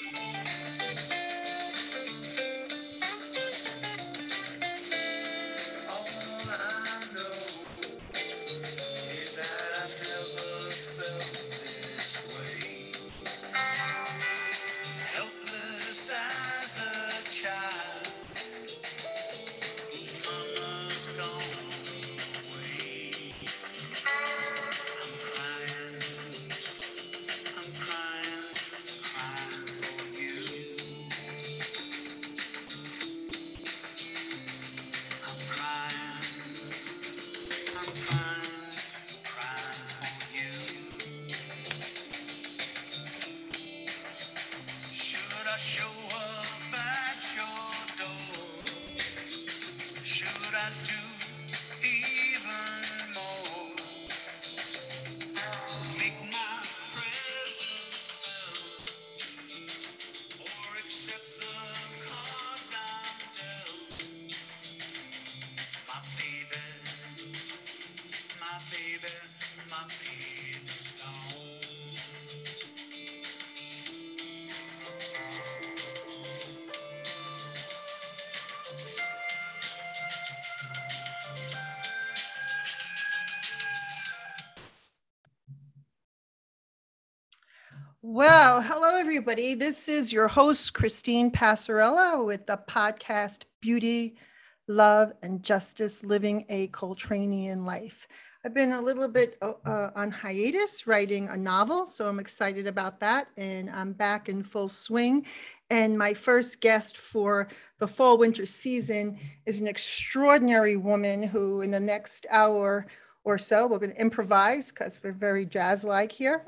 Well, hello, everybody. This is your host, Christine Passarella, with the podcast Beauty, Love, and Justice Living a Coltranean Life. I've been a little bit on hiatus writing a novel, so I'm excited about that. And I'm back in full swing. And my first guest for the fall winter season is an extraordinary woman who, in the next hour or so, we're going to improvise because we're very jazz-like here.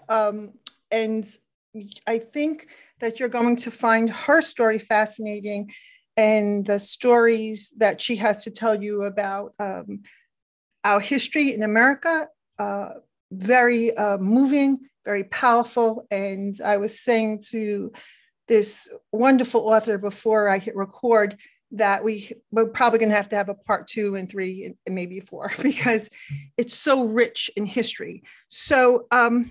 And I think that you're going to find her story fascinating and the stories that she has to tell you about our history in America, very moving, very powerful. And I was saying to this wonderful author before I hit record that we're probably going to have a part 2 and 3 and maybe 4 because it's so rich in history. So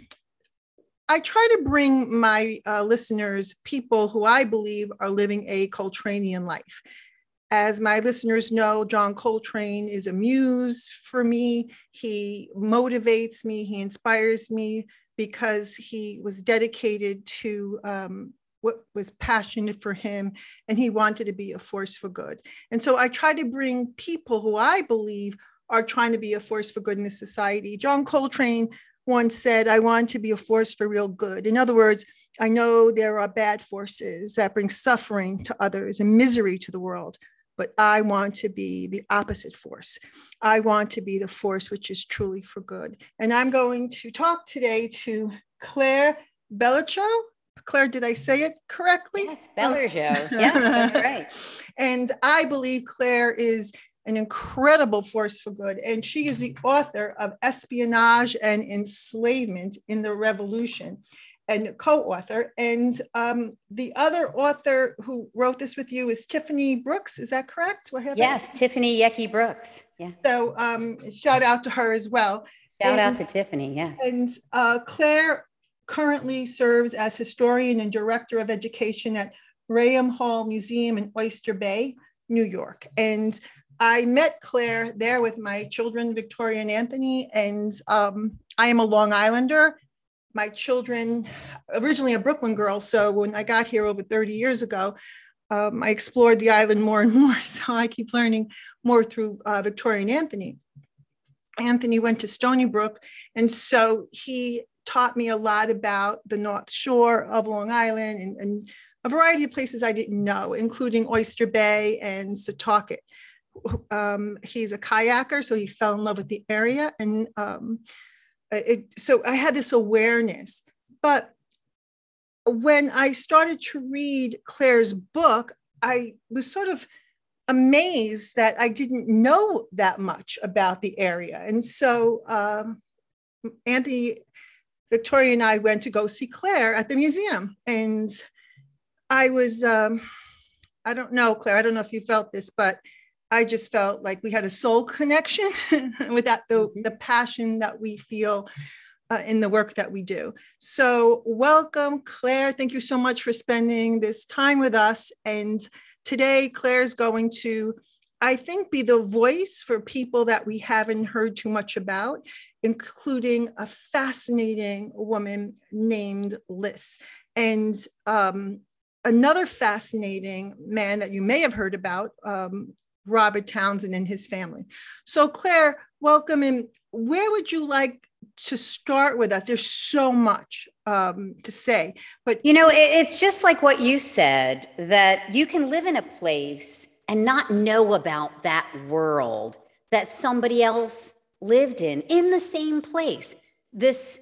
I try to bring my listeners people who I believe are living a Coltranean life. As my listeners know, John Coltrane is a muse for me. He motivates me, he inspires me because he was dedicated to what was passionate for him, and he wanted to be a force for good. And so I try to bring people who I believe are trying to be a force for good in this society. John Coltrane once said, I want to be a force for real good. In other words, I know there are bad forces that bring suffering to others and misery to the world, but I want to be the opposite force. I want to be the force which is truly for good. And I'm going to talk today to Claire Bellichaux. Claire, did I say it correctly? Yes, Bellichaux. Yes, that's right. And I believe Claire is an incredible force for good. And she is the author of Espionage and Enslavement in the Revolution and co-author. And the other author who wrote this with you is Tiffany Brooks. Is that correct? Yes, Tiffany Yecke Brooks. Yes. So shout out to her as well. Shout out to Tiffany, yes. And Claire currently serves as historian and director of education at Rayham Hall Museum in Oyster Bay, New York. And I met Claire there with my children, Victoria and Anthony, and I am a Long Islander. My children, originally a Brooklyn girl, so when I got here over 30 years ago, I explored the island more and more, so I keep learning more through Victoria and Anthony. Anthony went to Stony Brook, and so he taught me a lot about the North Shore of Long Island and a variety of places I didn't know, including Oyster Bay and Setauket. He's a kayaker, so he fell in love with the area. And so I had this awareness. But when I started to read Claire's book, I was sort of amazed that I didn't know that much about the area. And so Anthony, Victoria, and I went to go see Claire at the museum. And I was, I don't know, Claire, I don't know if you felt this, but I just felt like we had a soul connection with that, the passion that we feel in the work that we do. So welcome, Claire. Thank you so much for spending this time with us. And today, Claire's going to, I think, be the voice for people that we haven't heard too much about, including a fascinating woman named Liz. And another fascinating man that you may have heard about, Robert Townsend and his family. So Claire, welcome. And where would you like to start with us? There's so much to say, but it's just like what you said, that you can live in a place and not know about that world that somebody else lived in the same place. This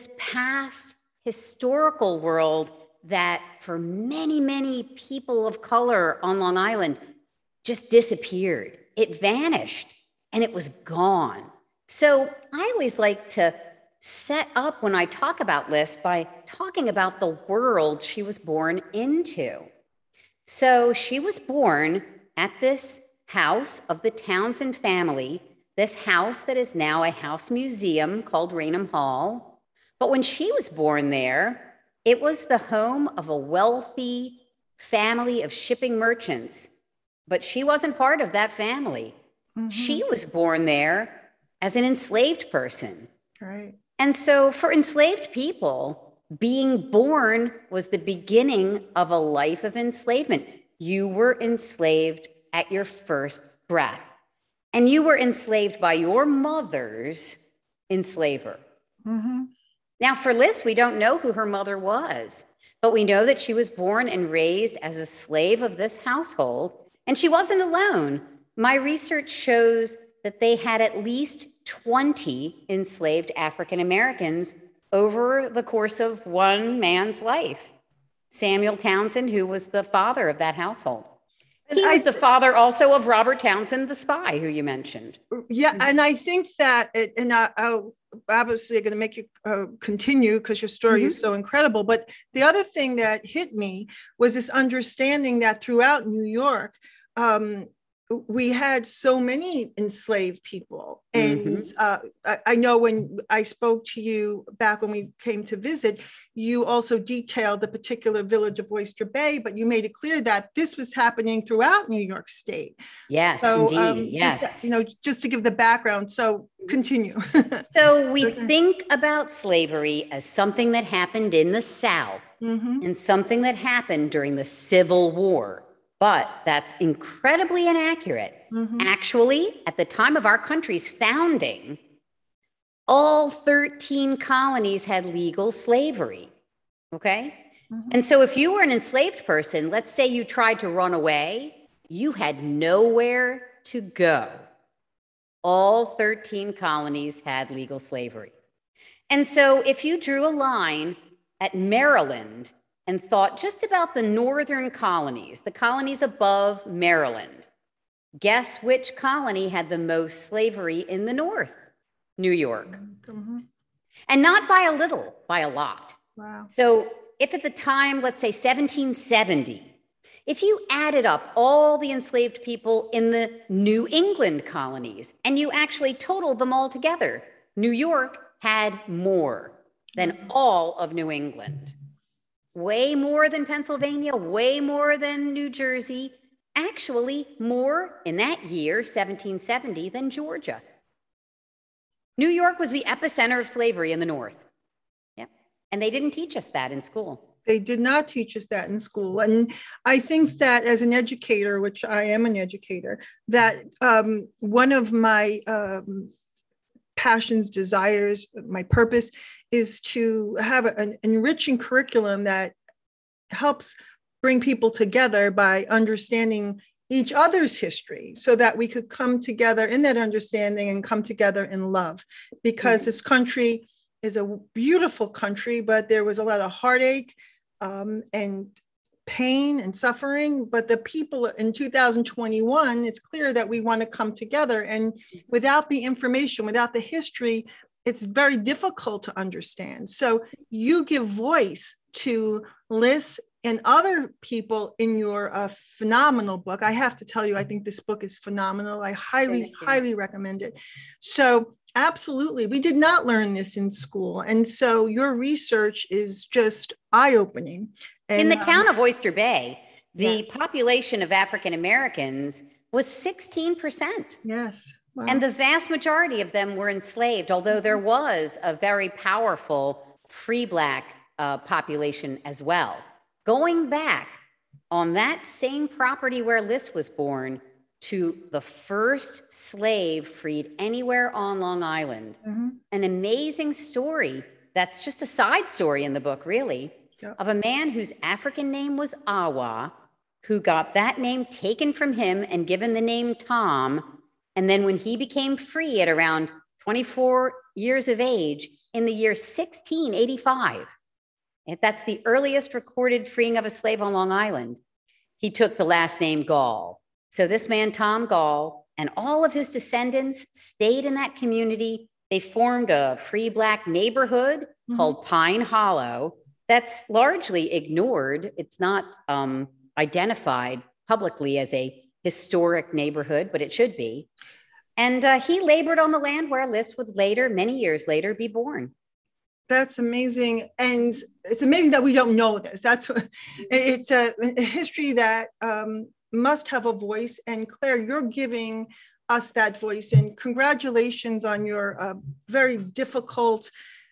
past historical world that for many, many people of color on Long Island just disappeared. It vanished and it was gone. So I always like to set up when I talk about Liz by talking about the world she was born into. So she was born at this house of the Townsend family, this house that is now a house museum called Raynham Hall. But when she was born there, it was the home of a wealthy family of shipping merchants. But she wasn't part of that family. Mm-hmm. She was born there as an enslaved person. Right. And so for enslaved people, being born was the beginning of a life of enslavement. You were enslaved at your first breath. And you were enslaved by your mother's enslaver. Mm-hmm. Now, for Liz, we don't know who her mother was, but we know that she was born and raised as a slave of this household. And she wasn't alone. My research shows that they had at least 20 enslaved African Americans over the course of one man's life. Samuel Townsend, who was the father of that household. He was the father also of Robert Townsend, the spy, who you mentioned. Yeah, and I think that, I'll obviously going to make you continue because your story is so incredible. But the other thing that hit me was this understanding that throughout New York, we had so many enslaved people. And I know when I spoke to you back when we came to visit, you also detailed the particular village of Oyster Bay, but you made it clear that this was happening throughout New York State. Yes, so, indeed. Yes. Just to give the background. So continue. So we think about slavery as something that happened in the South and something that happened during the Civil War. But that's incredibly inaccurate. Actually, at the time of our country's founding, all 13 colonies had legal slavery, okay? And so if you were an enslaved person, let's say you tried to run away, you had nowhere to go. All 13 colonies had legal slavery. And so if you drew a line at Maryland and thought just about the northern colonies, the colonies above Maryland, guess which colony had the most slavery in the north? New York. And not by a little, by a lot. Wow. So if at the time, let's say 1770, if you added up all the enslaved people in the New England colonies and you actually totaled them all together, New York had more than all of New England. Way more than Pennsylvania, way more than New Jersey, actually more in that year, 1770, than Georgia. New York was the epicenter of slavery in the North. Yep. And they didn't teach us that in school. They did not teach us that in school. And I think that as an educator, which I am an educator, that one of my passions, desires, my purpose is to have an enriching curriculum that helps bring people together by understanding each other's history so that we could come together in that understanding and come together in love. Because this country is a beautiful country, but there was a lot of heartache and pain and suffering. But the people in 2021, it's clear that we want to come together. And without the information, without the history, it's very difficult to understand. So you give voice to Liz and other people in your phenomenal book. I have to tell you, I think this book is phenomenal. I highly recommend it. So Absolutely. We did not learn this in school. And so your research is just eye-opening. In And the town of Oyster Bay, the yes, population of African Americans was 16%. yes. Wow. And the vast majority of them were enslaved, although there was a very powerful free Black population as well. Going back on that same property where Liz was born to the first slave freed anywhere on Long Island, an amazing story that's just a side story in the book, really, of a man whose African name was Awa, who got that name taken from him and given the name Tom. And then when he became free at around 24 years of age in the year 1685, that's the earliest recorded freeing of a slave on Long Island, he took the last name Gall. So this man, Tom Gall, and all of his descendants stayed in that community. They formed a free Black neighborhood called Pine Hollow that's largely ignored. It's not identified publicly as a historic neighborhood, but it should be. And he labored on the land where Liz would later, many years later, be born. That's amazing. And it's amazing that we don't know this. That's what, it's a history that must have a voice. And Claire, you're giving us that voice. And congratulations on your very difficult,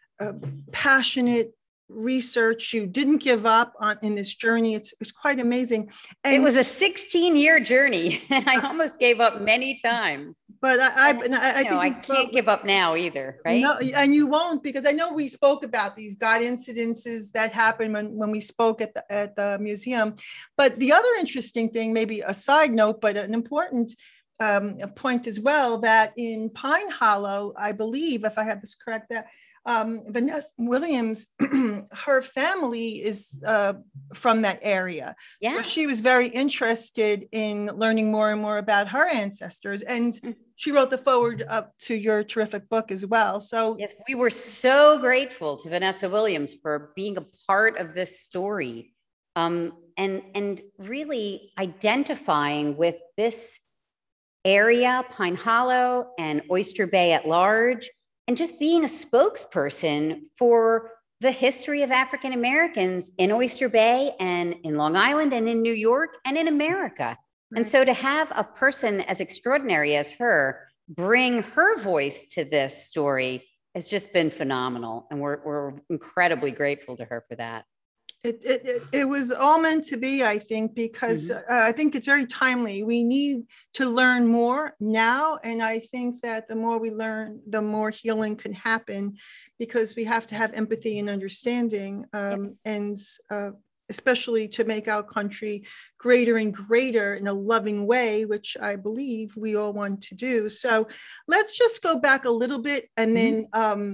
passionate research. You didn't give up on in this journey. It's quite amazing. And it was a 16-year journey. I almost gave up many times. But I think I can't give up now either, right? No, and you won't, because I know we spoke about these God incidences that happened when we spoke at the museum. But the other interesting thing, maybe a side note, but an important point as well, that in Pine Hollow, I believe, if I have this correct, that Vanessa Williams, her family is from that area. Yes. So she was very interested in learning more and more about her ancestors. And she wrote the foreword up to your terrific book as well. So yes, we were so grateful to Vanessa Williams for being a part of this story, and really identifying with this area, Pine Hollow and Oyster Bay at large, and just being a spokesperson for the history of African Americans in Oyster Bay and in Long Island and in New York and in America. Right. And so to have a person as extraordinary as her bring her voice to this story has just been phenomenal. And we're incredibly grateful to her for that. It was all meant to be, I think, because I think it's very timely. We need to learn more now. And I think that the more we learn, the more healing can happen, because we have to have empathy and understanding, and especially to make our country greater and greater in a loving way, which I believe we all want to do. So let's just go back a little bit, and then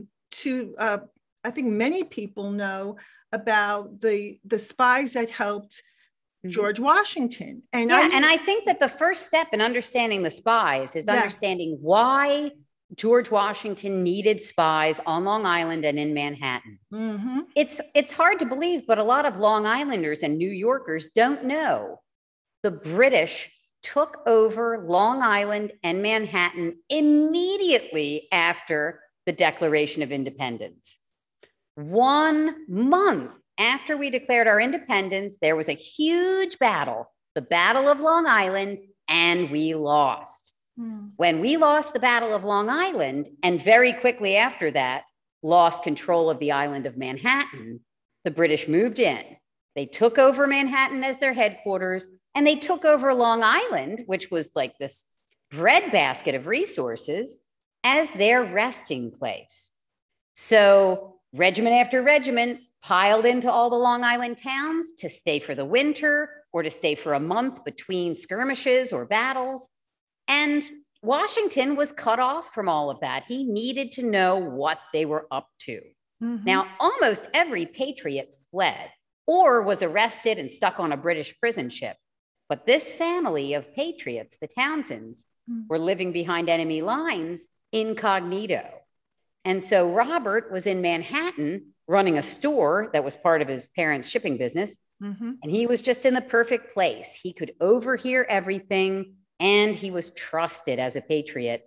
I think many people know about the spies that helped George Washington. And I think that the first step in understanding the spies is understanding why George Washington needed spies on Long Island and in Manhattan. It's hard to believe, but a lot of Long Islanders and New Yorkers don't know the British took over Long Island and Manhattan immediately after the Declaration of Independence. 1 month after we declared our independence, there was a huge battle, the Battle of Long Island, and we lost. When we lost the Battle of Long Island, and very quickly after that, lost control of the island of Manhattan, the British moved in. They took over Manhattan as their headquarters, and they took over Long Island, which was like this breadbasket of resources, as their resting place. So regiment after regiment piled into all the Long Island towns to stay for the winter or to stay for a month between skirmishes or battles. And Washington was cut off from all of that. He needed to know what they were up to. Now, almost every patriot fled or was arrested and stuck on a British prison ship. But this family of patriots, the Townsends, were living behind enemy lines incognito. And so Robert was in Manhattan running a store that was part of his parents' shipping business. And he was just in the perfect place. He could overhear everything, and he was trusted as a patriot.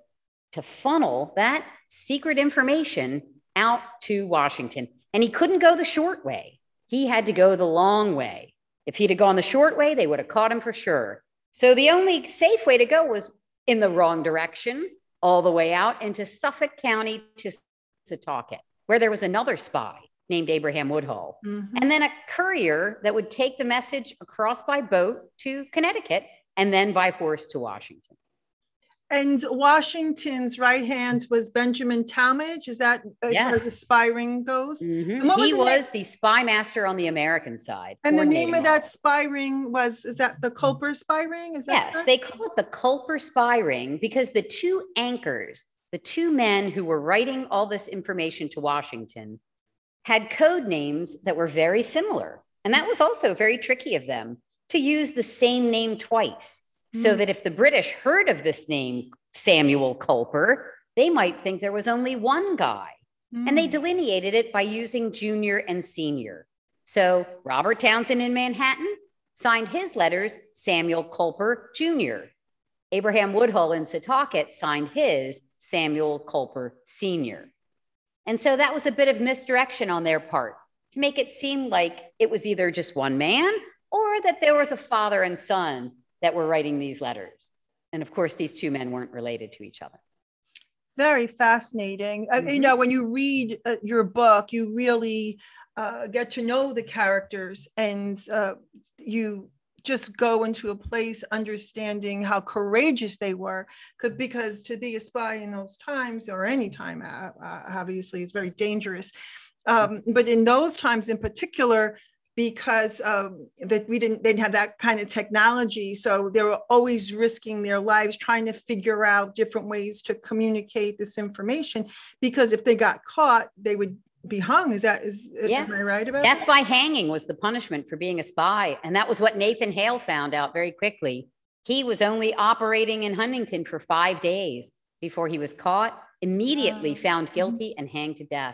to funnel that secret information out to Washington. And he couldn't go the short way. He had to go the long way. If he'd have gone the short way, they would have caught him for sure. So the only safe way to go was in the wrong direction, all the way out into Suffolk County to Setauket, where there was another spy named Abraham Woodhull. Mm-hmm. And then a courier that would take the message across by boat to Connecticut and then by horse to Washington. And Washington's right hand was Benjamin Talmadge. Is that as far as the spy ring goes? Mm-hmm. He was the spy master on the American side. And the name of that spy ring is that the Culper spy ring? Is that yes, correct? They call it the Culper spy ring because the two anchors, the two men who were writing all this information to Washington, had code names that were very similar. And that was also very tricky of them to use the same name twice. So that if the British heard of this name, Samuel Culper, they might think there was only one guy. And they delineated it by using junior and senior. So Robert Townsend in Manhattan signed his letters Samuel Culper Jr. Abraham Woodhull in Setauket signed his Samuel Culper Sr. And so that was a bit of misdirection on their part to make it seem like it was either just one man or that there was a father and son that were writing these letters. And of course, these two men weren't related to each other. Very fascinating. You know, when you read your book, you really get to know the characters and you just go into a place understanding how courageous they were. Because to be a spy in those times, or any time, obviously, is very dangerous. But in those times in particular, because that they didn't have that kind of technology. So they were always risking their lives trying to figure out different ways to communicate this information, because if they got caught, they would be hung. Am I right about that? Death by hanging was the punishment for being a spy. And that was what Nathan Hale found out very quickly. He was only operating in Huntington for 5 days before he was caught, immediately found guilty and hanged to death.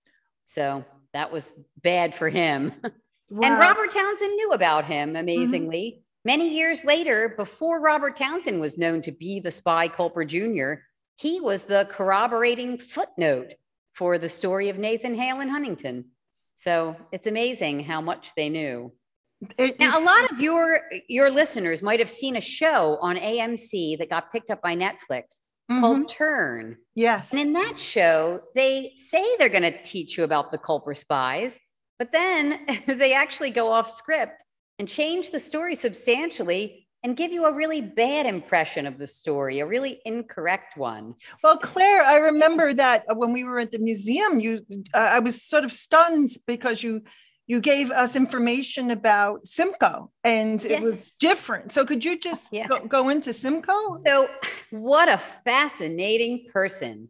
So that was bad for him. Wow. And Robert Townsend knew about him, amazingly. Many years later, before Robert Townsend was known to be the spy Culper Jr., he was the corroborating footnote for the story of Nathan Hale in Huntington. So it's amazing how much they knew. Now, a lot of your listeners might have seen a show on AMC that got picked up by Netflix called Turn. Yes. And in that show, they say they're going to teach you about the Culper spies, but then they actually go off script and change the story substantially and give you a really bad impression of the story, a really incorrect one. Well, Claire, I remember that when we were at the museum, I was sort of stunned because you gave us information about Simcoe, and it was different. So could you just go into Simcoe? So what a fascinating person.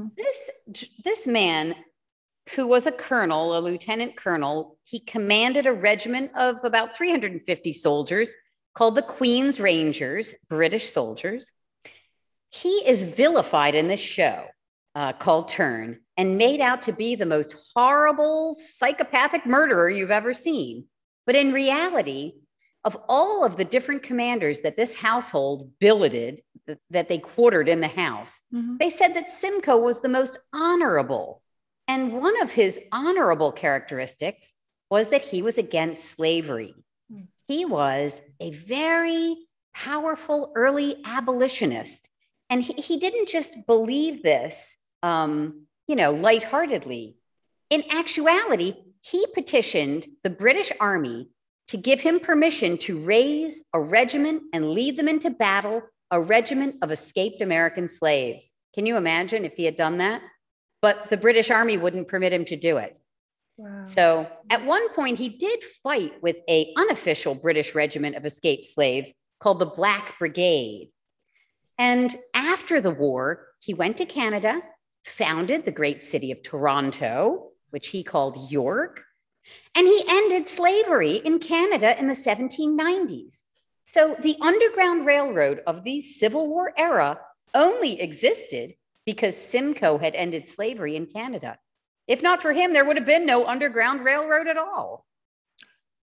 This man, who was a colonel, a lieutenant colonel, he commanded a regiment of about 350 soldiers called the Queen's Rangers, British soldiers. He is vilified in this show called Turn and made out to be the most horrible psychopathic murderer you've ever seen. But in reality, of all of the different commanders that this household billeted, that they quartered in the house, they said that Simcoe was the most honorable. And one of his honorable characteristics was that he was against slavery. He was a very powerful early abolitionist. And he didn't just believe this, lightheartedly. In actuality, he petitioned the British Army to give him permission to raise a regiment and lead them into battle, a regiment of escaped American slaves. Can you imagine if he had done that? But the British Army wouldn't permit him to do it. Wow. So at one point, he did fight with an unofficial British regiment of escaped slaves called the Black Brigade. And after the war, he went to Canada, founded the great city of Toronto, which he called York, and he ended slavery in Canada in the 1790s. So the Underground Railroad of the Civil War era only existed because Simcoe had ended slavery in Canada. If not for him, there would have been no Underground Railroad at all.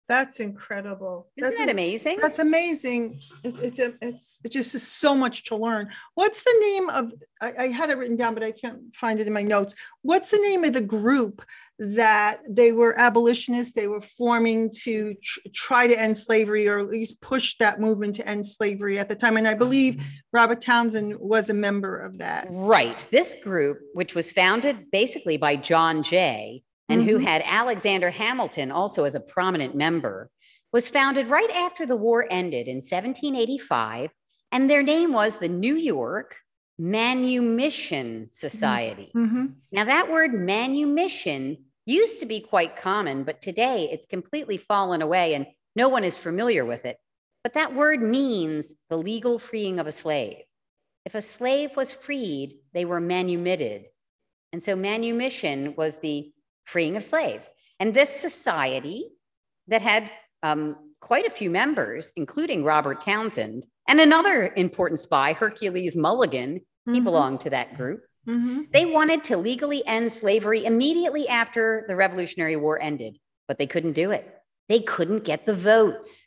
That's incredible. Isn't that amazing? That's amazing. It just is so much to learn. What's the name of, I had it written down, but I can't find it in my notes. What's the name of the group that they were abolitionists? They were forming to try to end slavery, or at least push that movement to end slavery at the time. And I believe Robert Townsend was a member of that. Right. This group, which was founded basically by John Jay, and who had Alexander Hamilton also as a prominent member, was founded right after the war ended in 1785. And their name was the New York Manumission Society. Now, that word manumission used to be quite common, but today it's completely fallen away and no one is familiar with it. But that word means the legal freeing of a slave. If a slave was freed, they were manumitted. And so manumission was the freeing of slaves. And this society that had quite a few members, including Robert Townsend and another important spy, Hercules Mulligan, he belonged to that group. They wanted to legally end slavery immediately after the Revolutionary War ended, but they couldn't do it. They couldn't get the votes.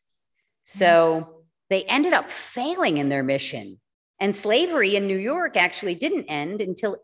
So they ended up failing in their mission. And slavery in New York actually didn't end until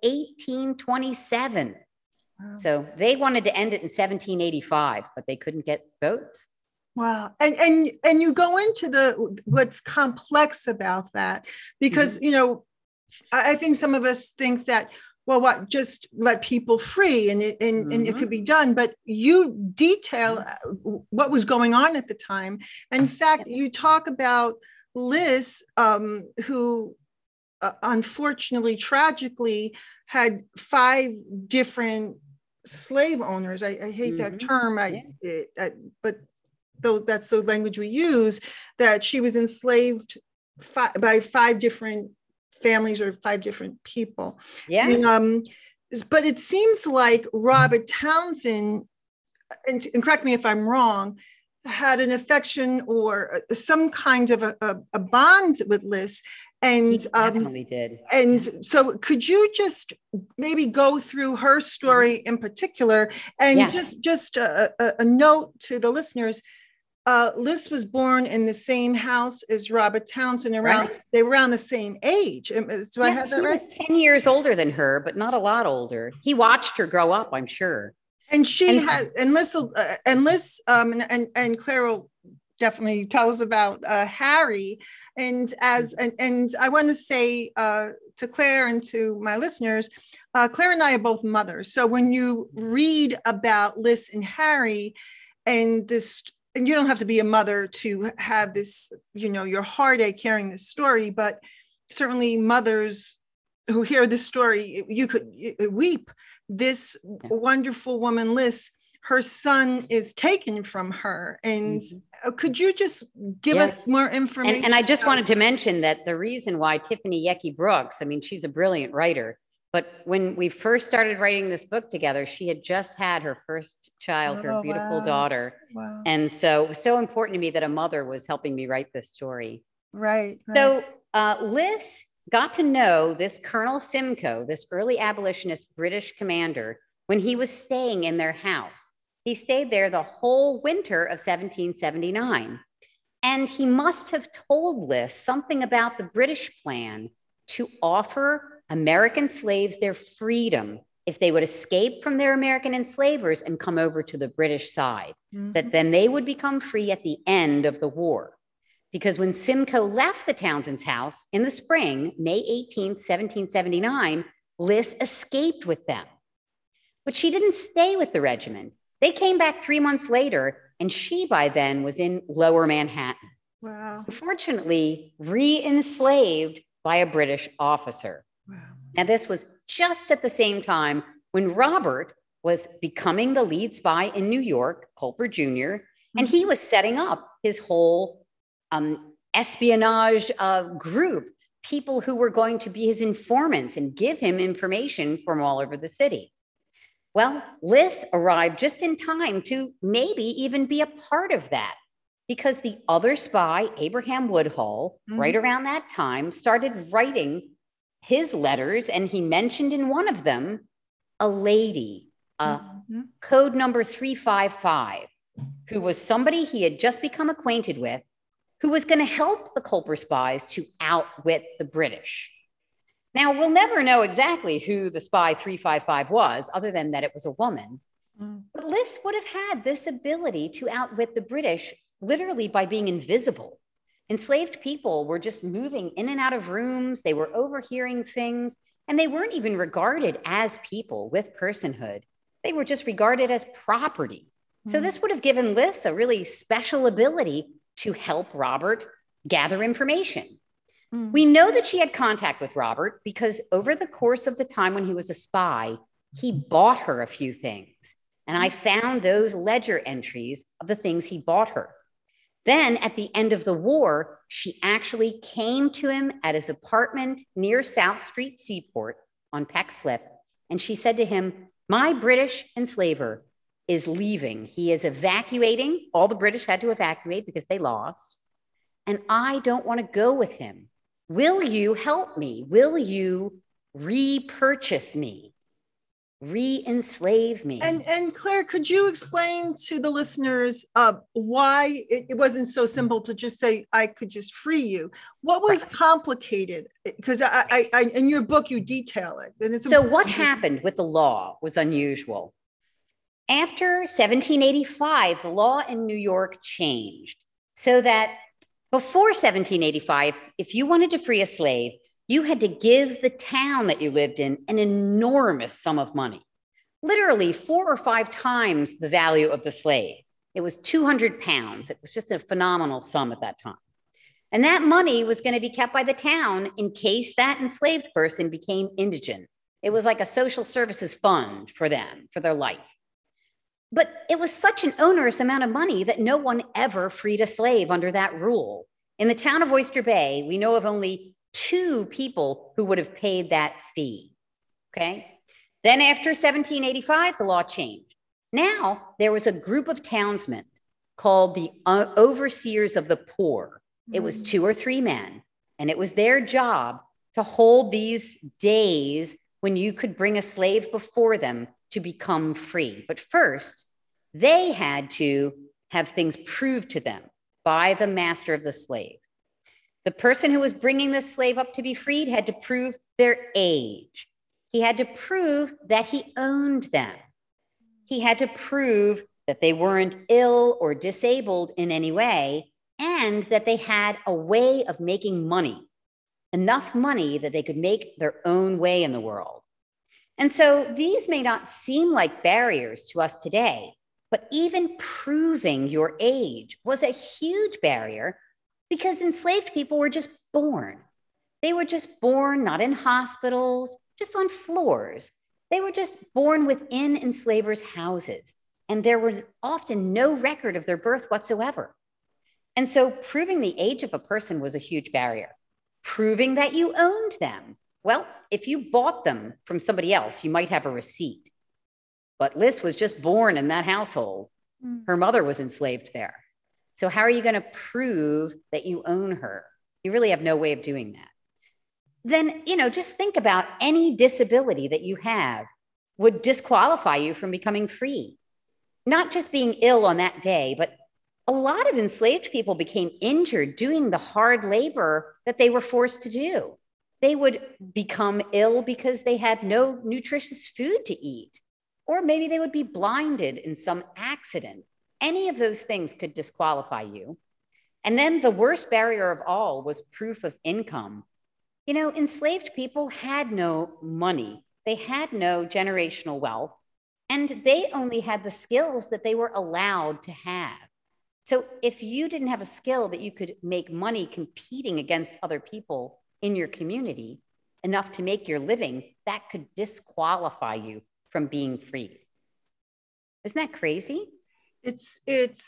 1827. Wow. So they wanted to end it in 1785, but they couldn't get votes. Wow. And you go into what's complex about that, because, you know, I think some of us think that, well, what, just let people free and it could be done. But you detail what was going on at the time. In fact, you talk about Liz, who unfortunately, tragically, had 5 different slave owners. I hate that term, but though that's the language we use, that she was enslaved by 5 different families or 5 different people. Yeah. But it seems like Robert Townsend, and correct me if I'm wrong, had an affection or some kind of a bond with Liz. And he definitely did. And so could you just maybe go through her story in particular, and just a note to the listeners. Liz was born in the same house as Robert Townsend. They were around the same age. Do I have that right? He was 10 years older than her, but not a lot older. He watched her grow up, I'm sure. And Liz and Claire will definitely tell us about Harry. And I want to say to Claire and to my listeners, Claire and I are both mothers. So when you read about Liz and Harry and this, and you don't have to be a mother to have this, you know, your heartache hearing this story, but certainly mothers who hear this story, you could weep. This wonderful woman, Liz, her son is taken from her. And could you just give us more information? And I just wanted to mention that the reason why Tiffany Yecke Brooks, I mean, she's a brilliant writer, but when we first started writing this book together, she had just had her first child, her beautiful daughter. Wow. And so it was so important to me that a mother was helping me write this story. Right. So Liz got to know this Colonel Simcoe, this early abolitionist British commander, when he was staying in their house. He stayed there the whole winter of 1779. And he must have told Liz something about the British plan to offer American slaves their freedom if they would escape from their American enslavers and come over to the British side, that then they would become free at the end of the war. Because when Simcoe left the Townsend's house in the spring, May 18th, 1779, Liz escaped with them. But she didn't stay with the regiment. They came back 3 months later, and she by then was in Lower Manhattan. Wow. Unfortunately, re-enslaved by a British officer. Wow. Now, this was just at the same time when Robert was becoming the lead spy in New York, Culper Jr., and he was setting up his whole espionage group, people who were going to be his informants and give him information from all over the city. Well, Liz arrived just in time to maybe even be a part of that, because the other spy, Abraham Woodhull, right around that time, started writing his letters, and he mentioned in one of them a lady, code number 355, who was somebody he had just become acquainted with, who was going to help the Culper spies to outwit the British. Now, we'll never know exactly who the spy 355 was, other than that it was a woman. But Lys would have had this ability to outwit the British literally by being invisible. Enslaved people were just moving in and out of rooms. They were overhearing things, and they weren't even regarded as people with personhood. They were just regarded as property. So this would have given Lys a really special ability to help Robert gather information. We know that she had contact with Robert because over the course of the time when he was a spy, he bought her a few things. And I found those ledger entries of the things he bought her. Then at the end of the war, she actually came to him at his apartment near South Street Seaport on Peck Slip. And she said to him, "My British enslaver is leaving. He is evacuating. All the British had to evacuate because they lost. And I don't want to go with him. Will you help me? Will you repurchase me? Re-enslave me?" And Claire, could you explain to the listeners why it wasn't so simple to just say, I could just free you? What was complicated? Because I in your book, you detail it. And so what happened with the law was unusual. After 1785, the law in New York changed so that before 1785, if you wanted to free a slave, you had to give the town that you lived in an enormous sum of money, literally 4 or 5 times the value of the slave. It was 200 pounds. It was just a phenomenal sum at that time. And that money was going to be kept by the town in case that enslaved person became indigent. It was like a social services fund for them, for their life. But it was such an onerous amount of money that no one ever freed a slave under that rule. In the town of Oyster Bay, we know of only 2 people who would have paid that fee. Okay. Then after 1785, the law changed. Now there was a group of townsmen called the overseers of the poor. It was 2 or 3 men, and it was their job to hold these days when you could bring a slave before them to become free. But first, they had to have things proved to them by the master of the slave. The person who was bringing the slave up to be freed had to prove their age. He had to prove that he owned them. He had to prove that they weren't ill or disabled in any way, and that they had a way of making money, enough money that they could make their own way in the world. And so these may not seem like barriers to us today, but even proving your age was a huge barrier because enslaved people were just born. They were just born not in hospitals, just on floors. They were just born within enslavers' houses, and there was often no record of their birth whatsoever. And so proving the age of a person was a huge barrier. Proving that you owned them. Well, if you bought them from somebody else, you might have a receipt. But Lys was just born in that household. Her mother was enslaved there. So how are you going to prove that you own her? You really have no way of doing that. Then, just think about any disability that you have would disqualify you from becoming free. Not just being ill on that day, but a lot of enslaved people became injured doing the hard labor that they were forced to do. They would become ill because they had no nutritious food to eat, or maybe they would be blinded in some accident. Any of those things could disqualify you. And then the worst barrier of all was proof of income. Enslaved people had no money. They had no generational wealth, and they only had the skills that they were allowed to have. So if you didn't have a skill that you could make money competing against other people in your community enough to make your living, that could disqualify you from being free. Isn't that crazy? It's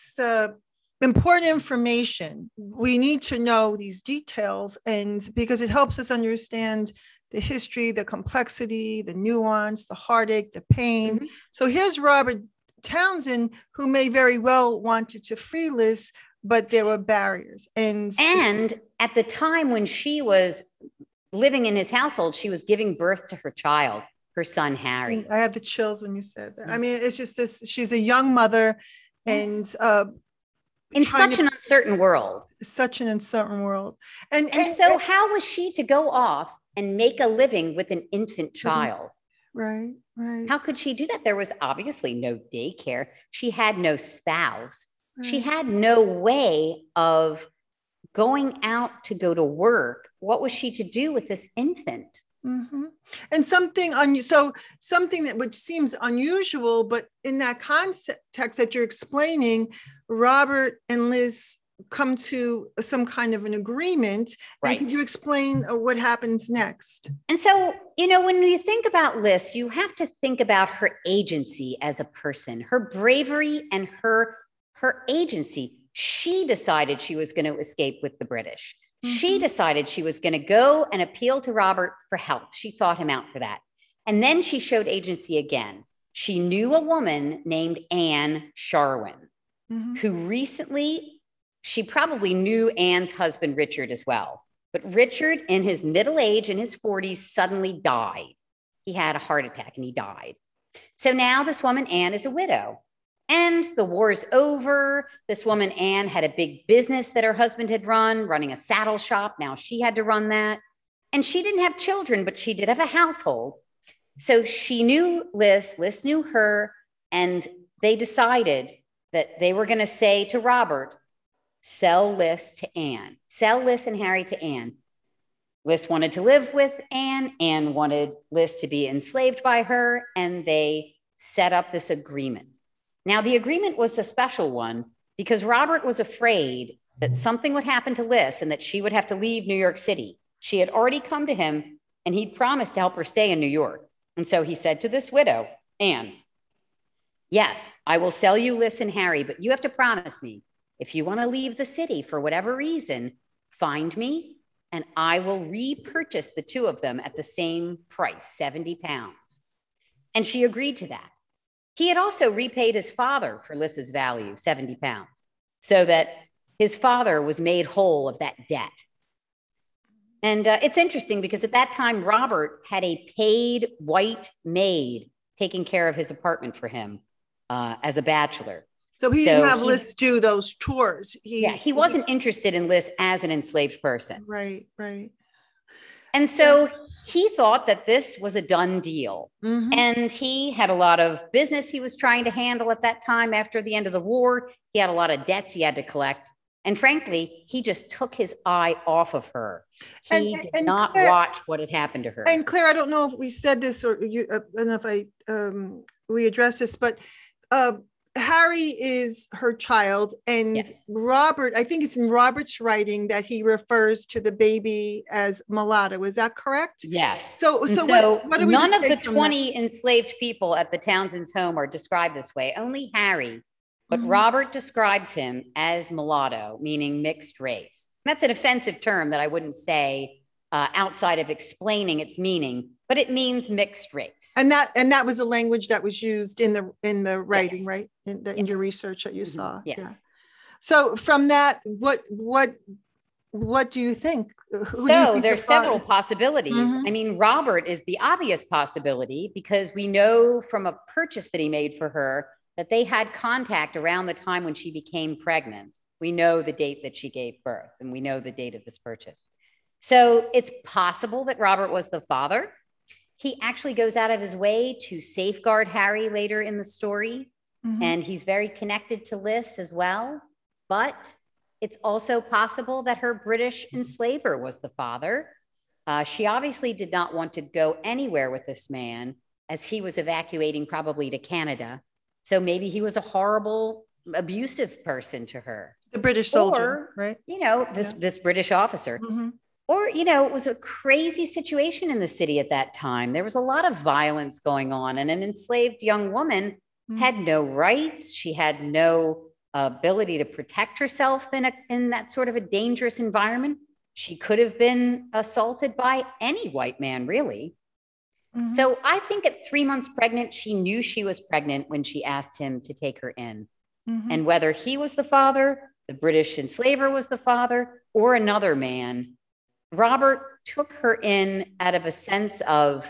important information. We need to know these details, and because it helps us understand the history, the complexity, the nuance, the heartache, the pain. Mm-hmm. So here's Robert Townsend, who may very well wanted to free Lys, but there were barriers. And at the time when she was living in his household, she was giving birth to her child, her son, Harry. I have the chills when you said that. I mean, it's just this, she's a young mother and in such an uncertain world. Such an uncertain world. And so how was she to go off and make a living with an infant child? Right. How could she do that? There was obviously no daycare. She had no spouse. Right. She had no way of going out to go to work. What was she to do with this infant? Mm-hmm. And something that which seems unusual, but in that context that you're explaining, Robert and Liz come to some kind of an agreement. Right. And could you explain what happens next? And so, when you think about Liz, you have to think about her agency as a person, her bravery and her agency. She decided she was going to escape with the British. Mm-hmm. She decided she was going to go and appeal to Robert for help. She sought him out for that. And then she showed agency again. She knew a woman named Anne Sharwin, mm-hmm. who recently, she probably knew Anne's husband, Richard, as well. But Richard, in his middle age, in his 40s, suddenly died. He had a heart attack and he died. So now this woman, Anne, is a widow. And the war is over. This woman, Anne, had a big business that her husband had running a saddle shop. Now she had to run that. And she didn't have children, but she did have a household. So she knew Liz knew her, and they decided that they were going to say to Robert, sell Liz to Anne. Sell Liz and Harry to Anne. Liz wanted to live with Anne. Anne wanted Liz to be enslaved by her, and they set up this agreement. Now, the agreement was a special one because Robert was afraid that something would happen to Liz and that she would have to leave New York City. She had already come to him, and he'd promised to help her stay in New York. And so he said to this widow, Anne, yes, I will sell you Liz and Harry, but you have to promise me, if you want to leave the city for whatever reason, find me, and I will repurchase the two of them at the same price, 70 pounds. And she agreed to that. He had also repaid his father for Liz's value, 70 pounds, so that his father was made whole of that debt. And it's interesting because at that time, Robert had a paid white maid taking care of his apartment for him as a bachelor. So he didn't have Liz do those chores. He wasn't interested in Liz as an enslaved person. Right. And so he thought that this was a done deal. Mm-hmm. And he had a lot of business he was trying to handle at that time after the end of the war. He had a lot of debts he had to collect. And frankly, he just took his eye off of her. He did not watch what had happened to her. And Claire, I don't know if we said this or you, I don't know if we addressed this, but Harry is her child, and yes. Robert, I think it's in Robert's writing that he refers to the baby as mulatto. Is that correct? Yes. So what do we none of the 20 enslaved people at the Townsend's home are described this way. Only Harry, but mm-hmm. Robert describes him as mulatto, meaning mixed race. That's an offensive term that I wouldn't say outside of explaining its meaning, but it means mixed race. And that was a language that was used in the writing, yes. right? In yes. your research that you mm-hmm. saw. Yeah. So from that, what do you think? There's several possibilities. Mm-hmm. I mean, Robert is the obvious possibility because we know from a purchase that he made for her that they had contact around the time when she became pregnant. We know the date that she gave birth, and we know the date of this purchase. So it's possible that Robert was the father. He actually goes out of his way to safeguard Harry later in the story. Mm-hmm. And he's very connected to Liz as well. But it's also possible that her British enslaver was the father. She obviously did not want to go anywhere with this man as he was evacuating probably to Canada. So maybe he was a horrible, abusive person to her. The British soldier, right? This British officer. Mm-hmm. Or, it was a crazy situation in the city at that time. There was a lot of violence going on, and an enslaved young woman had no rights. She had no ability to protect herself in that sort of a dangerous environment. She could have been assaulted by any white man, really. Mm-hmm. So I think at 3 months pregnant, she knew she was pregnant when she asked him to take her in. Mm-hmm. And whether he was the father, the British enslaver was the father, or another man, Robert took her in out of a sense of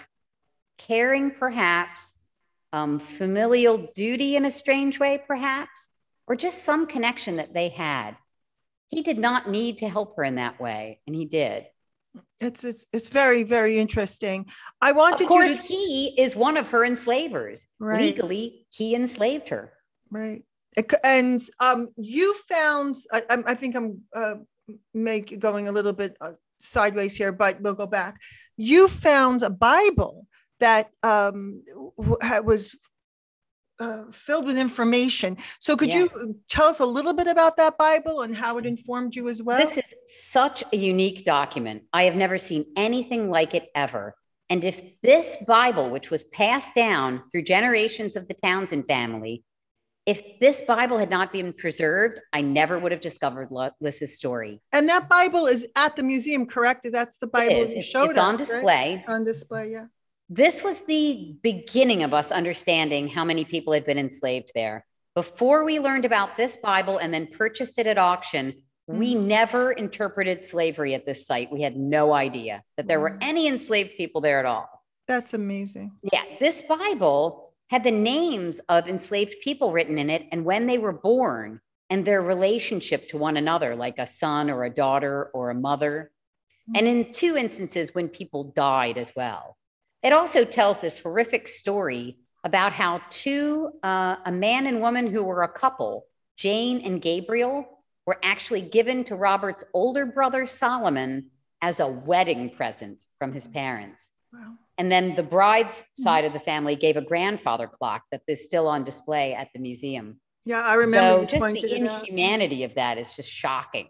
caring, perhaps, familial duty in a strange way, perhaps, or just some connection that they had. He did not need to help her in that way, and he did. It's very, very interesting. I wanted Of course, you to, he is one of her enslavers. right, Legally, he enslaved her. right. And you found, I think I'm going a little bit sideways here, but we'll go back. You found a Bible that was filled with information. So could you tell us a little bit about that Bible and how it informed you as well? This is such a unique document. I have never seen anything like it ever. And if this Bible, which was passed down through generations of the Townsend family, if this Bible had not been preserved, I never would have discovered Liss's story. And that Bible is at the museum, correct? That's the Bible you showed us. It's on display. Right? It's on display, yeah. This was the beginning of us understanding how many people had been enslaved there. Before we learned about this Bible and then purchased it at auction, we never interpreted slavery at this site. We had no idea that there were any enslaved people there at all. That's amazing. Yeah, this Bible had the names of enslaved people written in it and when they were born and their relationship to one another, like a son or a daughter or a mother. And in 2 instances when people died as well. It also tells this horrific story about how a man and woman who were a couple, Jane and Gabriel, were actually given to Robert's older brother, Solomon, as a wedding present from his parents. Wow. And then the bride's side of the family gave a grandfather clock that is still on display at the museum. Yeah, I remember. So just the inhumanity of that is just shocking.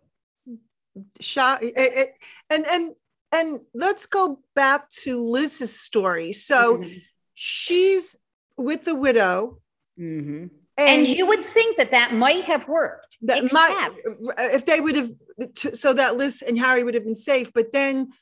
And let's go back to Liz's story. So she's with the widow. And you would think that might have worked. If they would have, so that Liz and Harry would have been safe. But then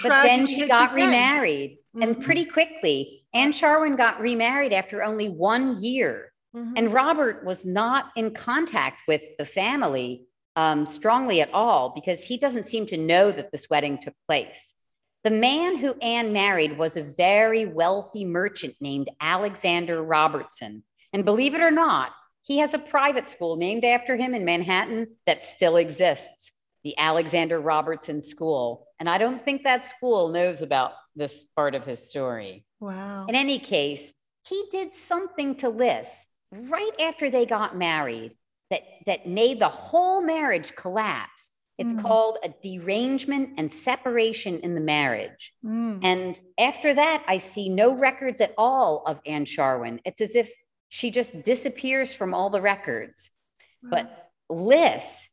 she got remarried. And pretty quickly, Anne Charwin got remarried after only 1 year. And Robert was not in contact with the family strongly at all because he doesn't seem to know that this wedding took place. The man who Anne married was a very wealthy merchant named Alexander Robertson. And believe it or not, he has a private school named after him in Manhattan that still exists, the Alexander Robertson School. And I don't think that school knows about this part of his story. Wow. In any case, he did something to Liz right after they got married that made the whole marriage collapse. It's called a derangement and separation in the marriage. And after that, I see no records at all of Anne Charwin. It's as if she just disappears from all the records. But Liz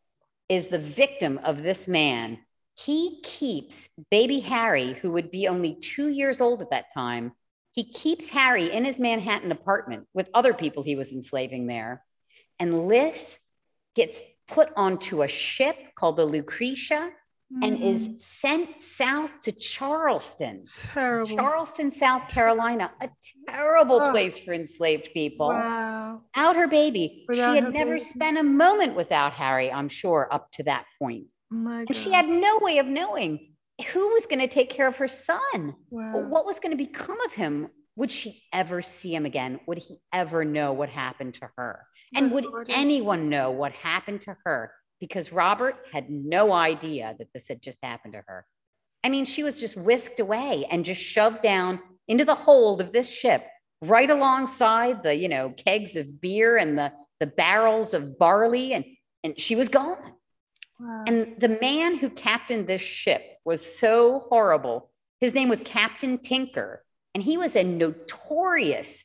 is the victim of this man. He keeps baby Harry, who would be only 2 years old at that time. He keeps Harry in his Manhattan apartment with other people he was enslaving there. And Liz gets put onto a ship called the Lucretia and is sent south to Charleston. Terrible. Charleston, South Carolina, a terrible place for enslaved people. Wow. Out her baby. She had never spent a moment without Harry, I'm sure, up to that point. And she had no way of knowing who was going to take care of her son. Wow. What was going to become of him? Would she ever see him again? Would he ever know what happened to her? And would anyone know what happened to her? Because Robert had no idea that this had just happened to her. I mean, she was just whisked away and just shoved down into the hold of this ship, right alongside the, kegs of beer and the barrels of barley, and she was gone. Wow. And the man who captained this ship was so horrible. His name was Captain Tinker, and he was a notorious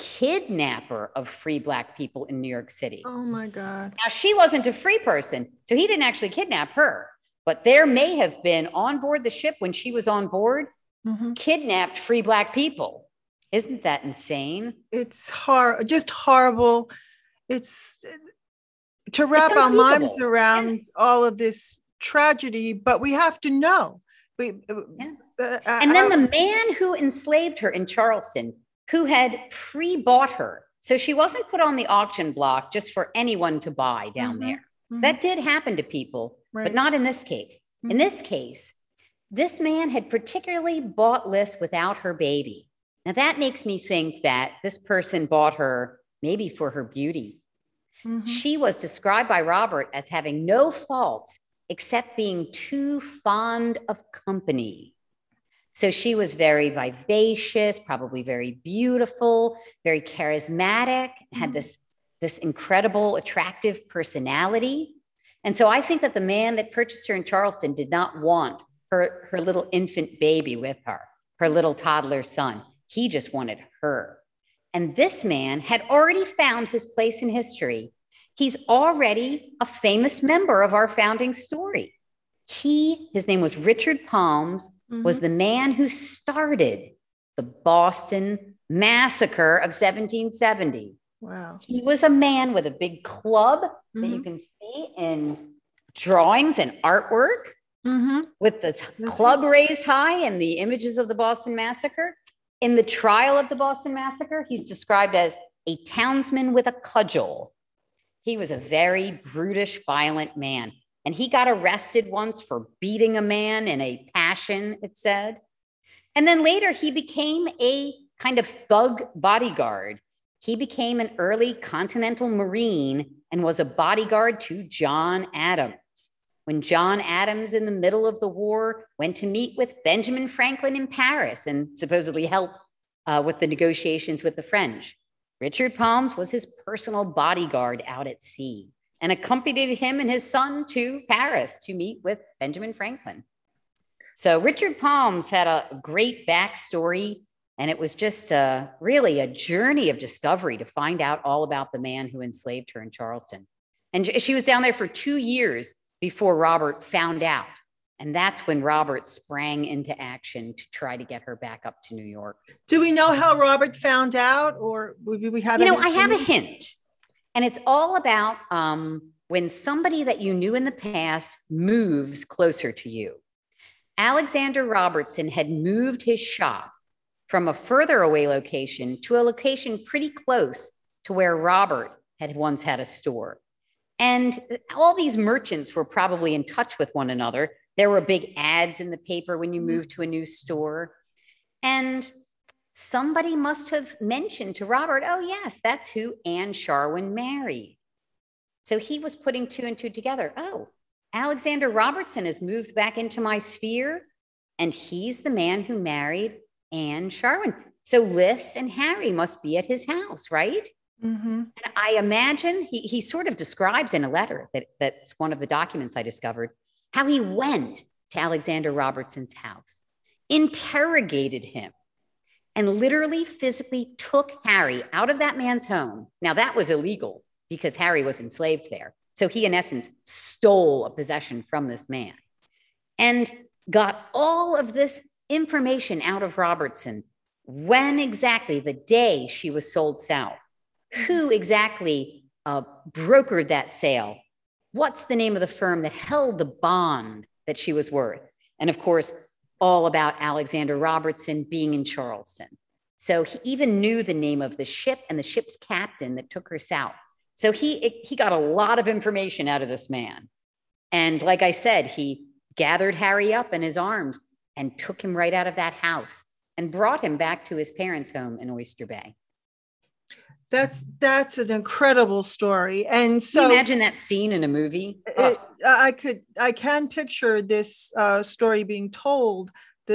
kidnapper of free Black people in New York City. Oh my God. Now, she wasn't a free person, so he didn't actually kidnap her, but there may have been on board the ship when she was on board, kidnapped free Black people. Isn't that insane? It's just horrible. It's to wrap our minds around all of this tragedy, but we have to know. And then the man who enslaved her in Charleston, who had pre-bought her. So she wasn't put on the auction block just for anyone to buy down there. That did happen to people, but not in this case. In this case, this man had particularly bought Liz without her baby. Now that makes me think that this person bought her maybe for her beauty. Mhm. She was described by Robert as having no faults except being too fond of company. So she was very vivacious, probably very beautiful, very charismatic, had this incredible, attractive personality. And so I think that the man that purchased her in Charleston did not want her little infant baby with her, her little toddler son. He just wanted her. And this man had already found his place in history. He's already a famous member of our founding story. His name was Richard Palms, was the man who started the Boston Massacre of 1770. Wow. He was a man with a big club that you can see in drawings and artwork with the club raised high and the images of the Boston Massacre. In the trial of the Boston Massacre, he's described as a townsman with a cudgel. He was a very brutish, violent man. And he got arrested once for beating a man in a passion, it said. And then later he became a kind of thug bodyguard. He became an early Continental Marine and was a bodyguard to John Adams. When John Adams, in the middle of the war, went to meet with Benjamin Franklin in Paris and supposedly help with the negotiations with the French, Richard Palms was his personal bodyguard out at sea and accompanied him and his son to Paris to meet with Benjamin Franklin. So Richard Palms had a great backstory, and it was just really a journey of discovery to find out all about the man who enslaved her in Charleston. And she was down there for 2 years before Robert found out. And that's when Robert sprang into action to try to get her back up to New York. Do we know how Robert found out, or we have? I have a hint. And it's all about when somebody that you knew in the past moves closer to you. Alexander Robertson had moved his shop from a further away location to a location pretty close to where Robert had once had a store. And all these merchants were probably in touch with one another. There were big ads in the paper when you moved to a new store. And somebody must have mentioned to Robert, oh, yes, that's who Anne Sharwin married. So he was putting 2 and 2 together. Oh, Alexander Robertson has moved back into my sphere, and he's the man who married Anne Sharwin. So Liz and Harry must be at his house, right? And I imagine he sort of describes in a letter that's one of the documents I discovered, how he went to Alexander Robertson's house, interrogated him, and literally physically took Harry out of that man's home. Now, that was illegal because Harry was enslaved there. So he, in essence, stole a possession from this man and got all of this information out of Robertson. When exactly, the day she was sold south, who exactly brokered that sale, what's the name of the firm that held the bond that she was worth, and of course, all about Alexander Robertson being in Charleston. So he even knew the name of the ship and the ship's captain that took her south. So he got a lot of information out of this man. And like I said, he gathered Harry up in his arms and took him right out of that house and brought him back to his parents' home in Oyster Bay. That's an incredible story. And so, can you imagine that scene in a movie? I can picture this story being told.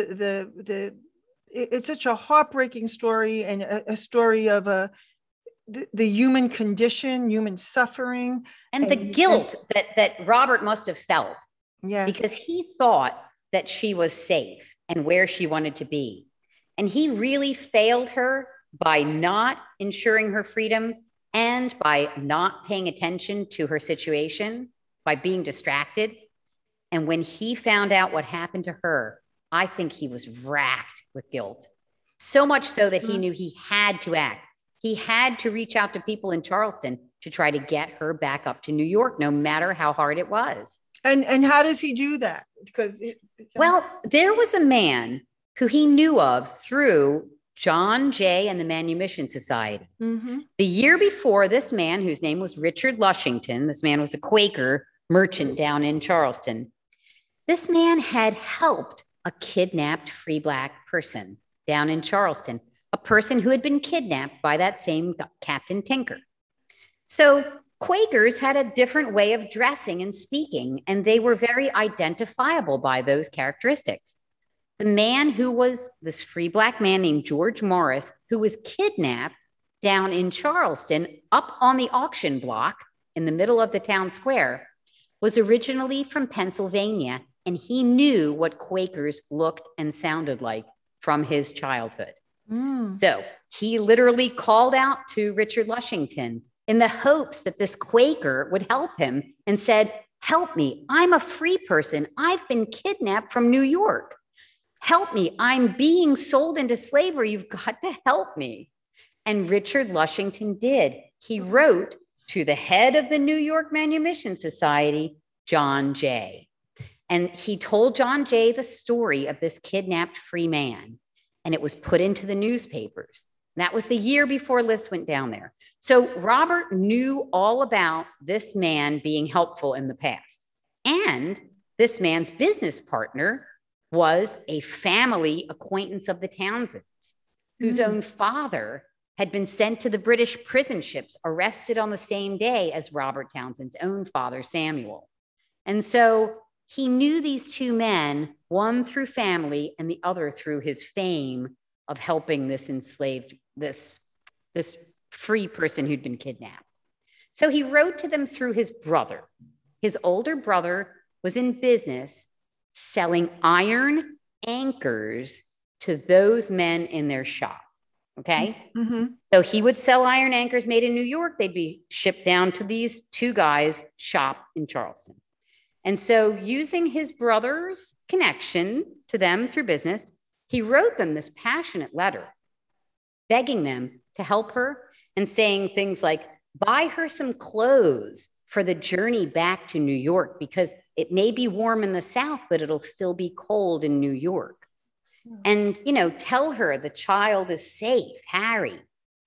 It's such a heartbreaking story, and a story of the human condition, human suffering, and the guilt that Robert must have felt. Yes, because he thought that she was safe and where she wanted to be, and he really failed her by not ensuring her freedom and by not paying attention to her situation, by being distracted. And when he found out what happened to her, I think he was racked with guilt. So much so that he knew he had to act. He had to reach out to people in Charleston to try to get her back up to New York, no matter how hard it was. And how does he do that? Well, there was a man who he knew of through John Jay and the Manumission Society. The year before, this man, whose name was Richard Lushington, this man was a Quaker merchant down in Charleston. This man had helped a kidnapped free Black person down in Charleston, a person who had been kidnapped by that same Captain Tinker. So Quakers had a different way of dressing and speaking, and they were very identifiable by those characteristics. The man who was this free Black man named George Morris, who was kidnapped down in Charleston, up on the auction block in the middle of the town square, was originally from Pennsylvania, and he knew what Quakers looked and sounded like from his childhood. So he literally called out to Richard Lushington in the hopes that this Quaker would help him and said, "Help me, I'm a free person. I've been kidnapped from New York. Help me, I'm being sold into slavery. You've got to help me." And Richard Lushington did. He wrote to the head of the New York Manumission Society, John Jay. And he told John Jay the story of this kidnapped free man, and it was put into the newspapers. That was the year before List went down there. So Robert knew all about this man being helpful in the past. And this man's business partner was a family acquaintance of the Townsends, whose own father had been sent to the British prison ships, arrested on the same day as Robert Townsend's own father, Samuel. And so he knew these two men, one through family and the other through his fame of helping this enslaved, this free person who'd been kidnapped. So he wrote to them through his brother. His older brother was in business selling iron anchors to those men in their shop. Okay. So he would sell iron anchors made in New York. They'd be shipped down to these two guys' shop in Charleston. And so using his brother's connection to them through business, he wrote them this passionate letter, begging them to help her and saying things like, buy her some clothes for the journey back to New York, because it may be warm in the South, but it'll still be cold in New York. And, you know, tell her the child is safe, Harry.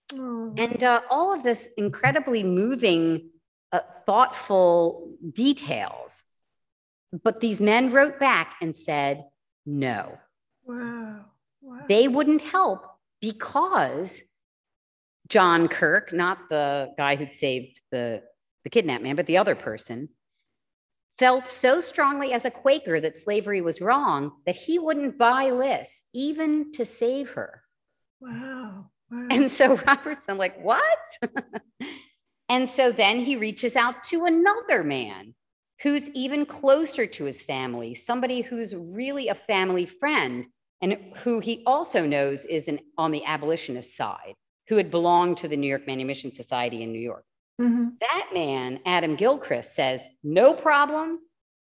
And all of this incredibly moving, thoughtful details. But these men wrote back and said, no. Wow. They wouldn't help because John Kirk, not the guy who'd saved the kidnapped man, but the other person, felt so strongly as a Quaker that slavery was wrong that he wouldn't buy Liss even to save her. Wow. And so Robert's, I'm like, what? And so then he reaches out to another man who's even closer to his family, somebody who's really a family friend and who he also knows is on the abolitionist side, who had belonged to the New York Manumission Society in New York. That man, Adam Gilchrist, says, no problem.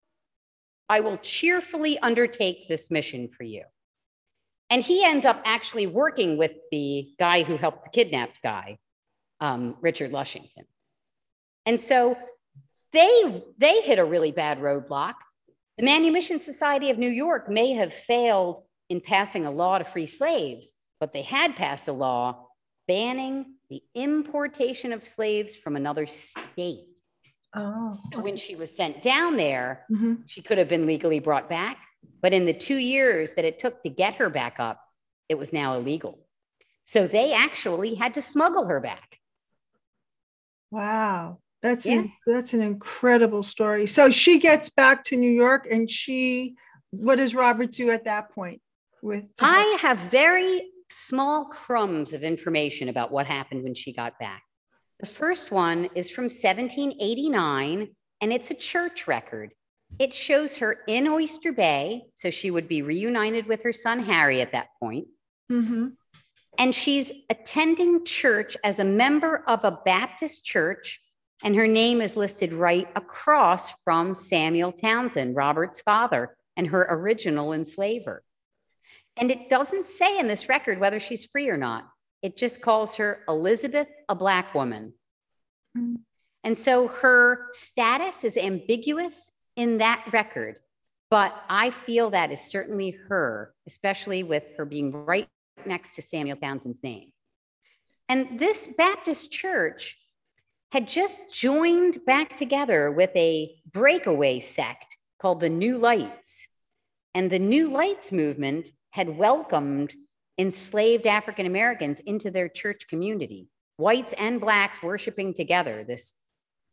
I will cheerfully undertake this mission for you. And he ends up actually working with the guy who helped the kidnapped guy, Richard Lushington. And so they hit a really bad roadblock. The Manumission Society of New York may have failed in passing a law to free slaves, but they had passed a law banning the importation of slaves from another state. Oh. When she was sent down there, she could have been legally brought back. But in the 2 years that it took to get her back up, it was now illegal. So they actually had to smuggle her back. Wow. That's an incredible story. So she gets back to New York, and what does Robert do at that point? I have very small crumbs of information about what happened when she got back. The first one is from 1789, and it's a church record. It shows her in Oyster Bay, so she would be reunited with her son Harry at that point. And she's attending church as a member of a Baptist church, and her name is listed right across from Samuel Townsend, Robert's father, and her original enslaver. And it doesn't say in this record whether she's free or not. It just calls her Elizabeth, a Black woman. And so her status is ambiguous in that record, but I feel that is certainly her, especially with her being right next to Samuel Townsend's name. And this Baptist church had just joined back together with a breakaway sect called the New Lights. And the New Lights movement had welcomed enslaved African Americans into their church community, whites and Blacks worshiping together, this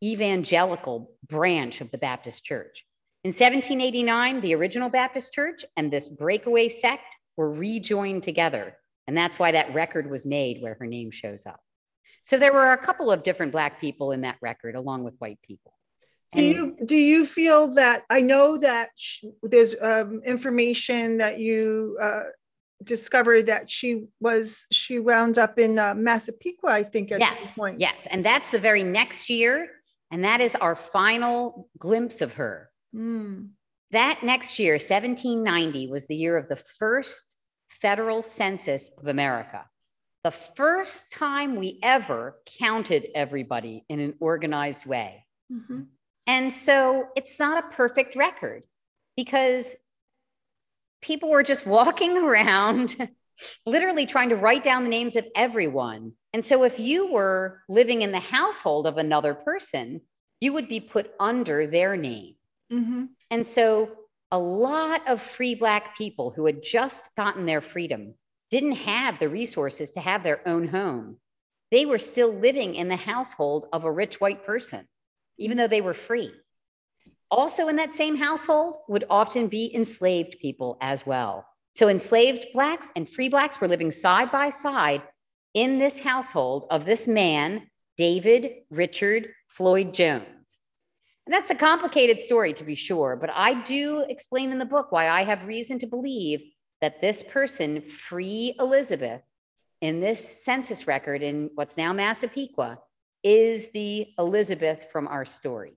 evangelical branch of the Baptist Church. In 1789, the original Baptist Church and this breakaway sect were rejoined together. And that's why that record was made where her name shows up. So there were a couple of different Black people in that record, along with white people. Do you feel that, I know that there's information that you discovered that she wound up in Massapequa, I think, at some point. Yes, and that's the very next year. And that is our final glimpse of her. That next year, 1790, was the year of the first federal census of America. The first time we ever counted everybody in an organized way. And so it's not a perfect record because people were just walking around, literally trying to write down the names of everyone. And so if you were living in the household of another person, you would be put under their name. And so a lot of free Black people who had just gotten their freedom didn't have the resources to have their own home. They were still living in the household of a rich white person, even though they were free. Also in that same household would often be enslaved people as well. So enslaved Blacks and free Blacks were living side by side in this household of this man, David Richard Floyd Jones. And that's a complicated story, to be sure, but I do explain in the book why I have reason to believe that this person, free Elizabeth, in this census record in what's now Massapequa, is the Elizabeth from our story.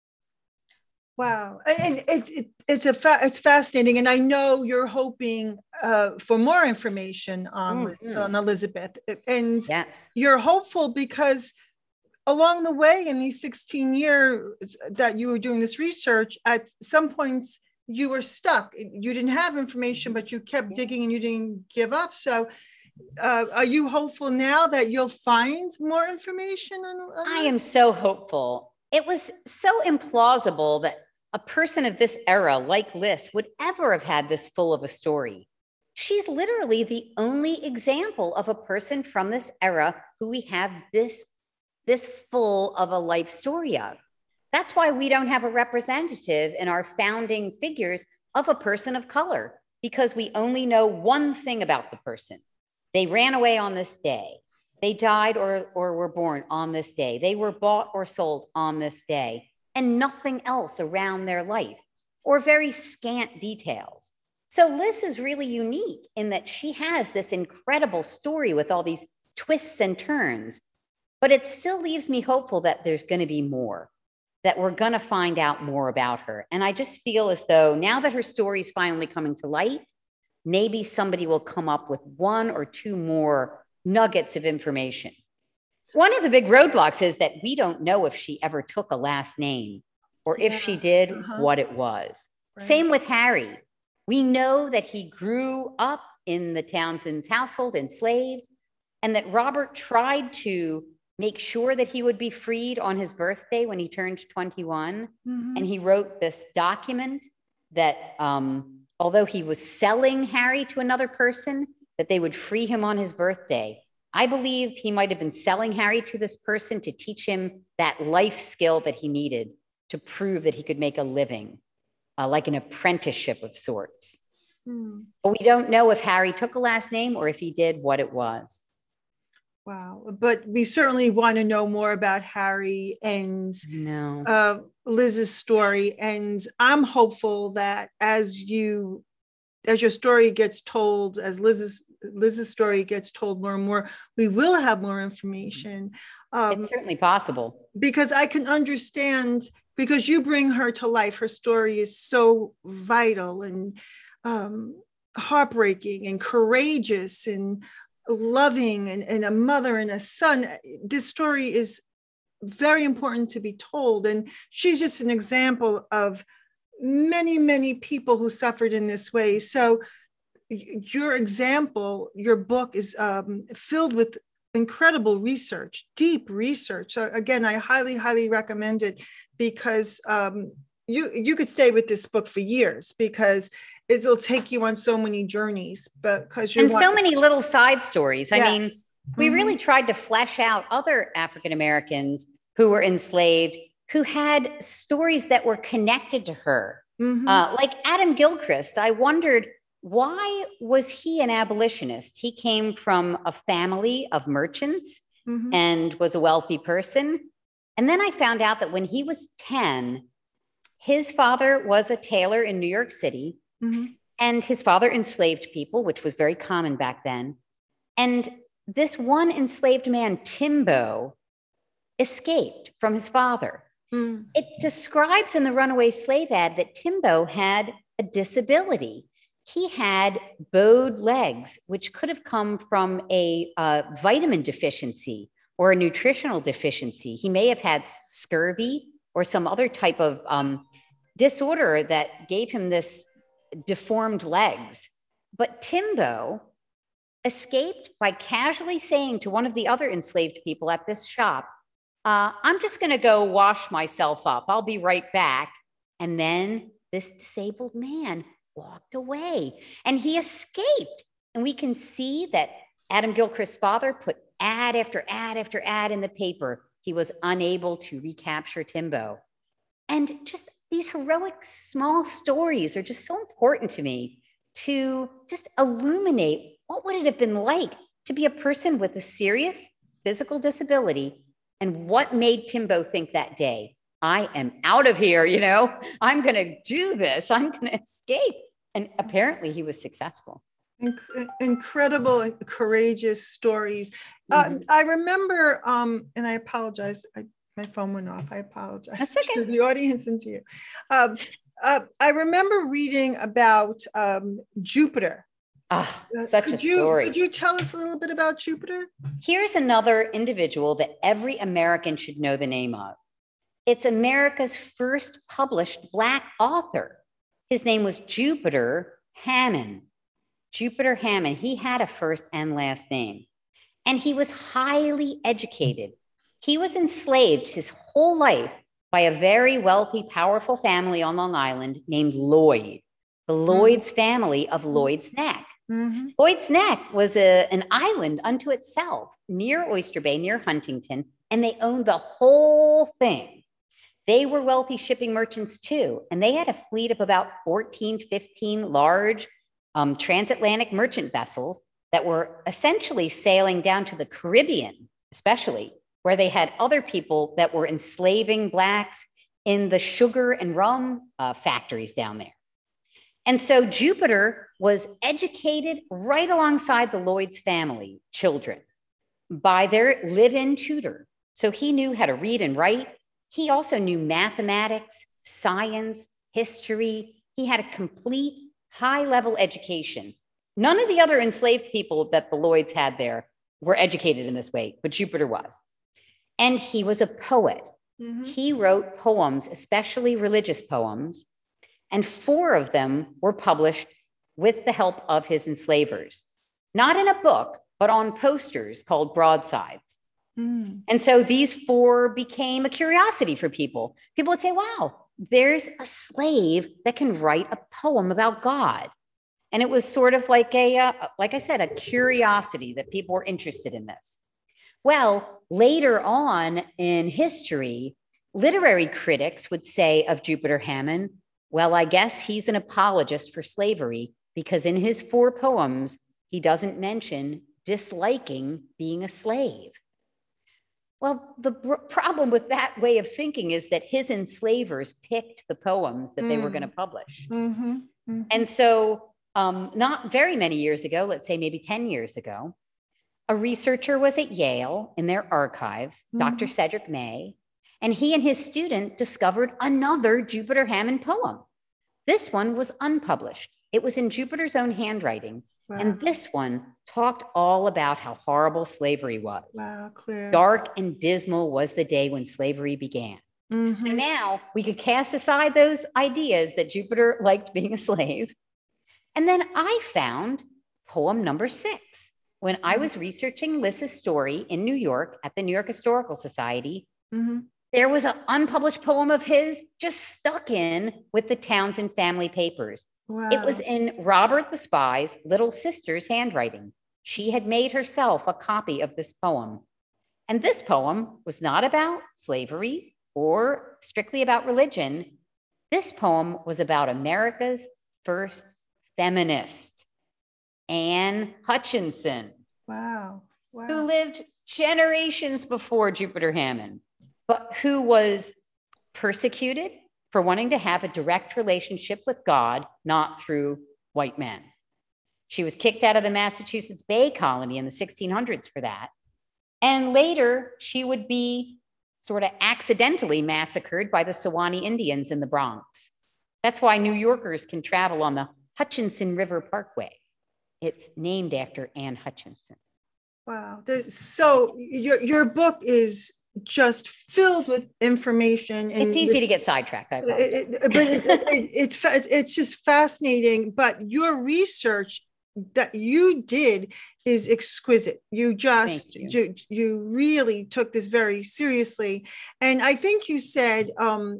Wow, and it's fascinating, and I know you're hoping for more information on Elizabeth, and you're hopeful because along the way in these 16 years that you were doing this research, at some points you were stuck. You didn't have information, but you kept digging and you didn't give up. So are you hopeful now that you'll find more information on I am so hopeful. It was so implausible that a person of this era like Liz would ever have had this full of a story. She's literally the only example of a person from this era who we have this full of a life story of. That's why we don't have a representative in our founding figures of a person of color, because we only know one thing about the person. They ran away on this day. They died or were born on this day. They were bought or sold on this day, and nothing else around their life, or very scant details. So Liz is really unique in that she has this incredible story with all these twists and turns, but it still leaves me hopeful that there's going to be more, that we're going to find out more about her. And I just feel as though now that her story is finally coming to light, maybe somebody will come up with one or two more nuggets of information. One of the big roadblocks is that we don't know if she ever took a last name, or if she did, what it was. Right. Same with Harry. We know that he grew up in the Townsend's household, enslaved, and that Robert tried to make sure that he would be freed on his birthday when he turned 21. And he wrote this document that although he was selling Harry to another person, that they would free him on his birthday. I believe he might have been selling Harry to this person to teach him that life skill that he needed to prove that he could make a living, like an apprenticeship of sorts. But we don't know if Harry took a last name or if he did, what it was. Wow. But we certainly want to know more about Harry and Liz's story. And I'm hopeful that as your story gets told, as Liz's story gets told more and more, we will have more information. It's certainly possible. Because I can understand, because you bring her to life. Her story is so vital and heartbreaking and courageous and loving, and a mother and a son. This story is very important to be told. And she's just an example of many, many people who suffered in this way. So your example, your book is filled with incredible research, deep research. So again, I highly, highly recommend it, because you could stay with this book for years, because it'll take you on so many journeys, because so many little side stories. I mean, we really tried to flesh out other African Americans who were enslaved who had stories that were connected to her. Mhm. Like Adam Gilchrist, I wondered, why was he an abolitionist? He came from a family of merchants Mhm. and was a wealthy person. And then I found out that when he was 10, his father was a tailor in New York City, Mhm. and his father enslaved people, which was very common back then. And this one enslaved man, Timbo, escaped from his father. Mm. It describes in the runaway slave ad that Timbo had a disability. He had bowed legs, which could have come from a vitamin deficiency or a nutritional deficiency. He may have had scurvy or some other type of disorder that gave him this deformed legs. But Timbo escaped by casually saying to one of the other enslaved people at this shop, I'm just going to go wash myself up. I'll be right back. And then this disabled man walked away and he escaped. And we can see that Adam Gilchrist's father put ad after ad after ad in the paper. He was unable to recapture Timbo. And just these heroic small stories are just so important to me to just illuminate what would it have been like to be a person with a serious physical disability, and what made Timbo think that day, I am out of here, I'm going to do this, I'm going to escape. And apparently he was successful. Incredible and courageous stories. I remember, and I apologize, my phone went off. I apologize. That's okay. To the audience and to you. I remember reading about Jupiter. Such a story. Could you tell us a little bit about Jupiter? Here's another individual that every American should know the name of. It's America's first published Black author. His name was Jupiter Hammond. Jupiter Hammond. He had a first and last name. And he was highly educated. He was enslaved his whole life by a very wealthy, powerful family on Long Island named Lloyd. The Lloyd's family of Lloyd's Neck. Mm-hmm. Lloyd's Neck was an island unto itself near Oyster Bay, near Huntington, and they owned the whole thing. They were wealthy shipping merchants too, and they had a fleet of about 14, 15 large transatlantic merchant vessels that were essentially sailing down to the Caribbean, especially, where they had other people that were enslaving Blacks in the sugar and rum factories down there. And so Jupiter was educated right alongside the Lloyd's family children by their live-in tutor. So he knew how to read and write. He also knew mathematics, science, history. He had a complete high-level education. None of the other enslaved people that the Lloyds had there were educated in this way, but Jupiter was. And he was a poet. Mm-hmm. He wrote poems, especially religious poems, and 4 of them were published with the help of his enslavers, not in a book, but on posters called broadsides. Mm. And so these 4 became a curiosity for people. People would say, wow, there's a slave that can write a poem about God. And it was sort of like like I said, a curiosity that people were interested in this. Well, later on in history, literary critics would say of Jupiter Hammond, well, I guess he's an apologist for slavery because in his 4 poems, he doesn't mention disliking being a slave. Well, the problem with that way of thinking is that his enslavers picked the poems that they were going to publish. Mm-hmm. Mm-hmm. And so not very many years ago, let's say maybe 10 years ago, a researcher was at Yale in their archives, Dr. Cedric May, and he and his student discovered another Jupiter Hammond poem. This one was unpublished. It was in Jupiter's own handwriting. Wow. And this one talked all about how horrible slavery was. Wow, clear. Dark and dismal was the day when slavery began. Mm-hmm. So now we could cast aside those ideas that Jupiter liked being a slave. And then I found poem number 6. When I was researching Lys's story in New York at the New York Historical Society, there was an unpublished poem of his just stuck in with the Townsend family papers. Wow. It was in Robert the Spy's little sister's handwriting. She had made herself a copy of this poem. And this poem was not about slavery. or strictly about religion. This poem was about America's first feminist, Anne Hutchinson. Wow. Wow. Who lived generations before Jupiter Hammond, but who was persecuted for wanting to have a direct relationship with God, not through white men. She was kicked out of the Massachusetts Bay Colony in the 1600s for that. And later, she would be sort of accidentally massacred by the Sewanee Indians in the Bronx. That's why New Yorkers can travel on the Hutchinson River Parkway. It's named after Anne Hutchinson. Wow. So your book is just filled with information. And it's easy to get sidetracked. It's just fascinating. But your research that you did is exquisite. You really took this very seriously. And I think you said, I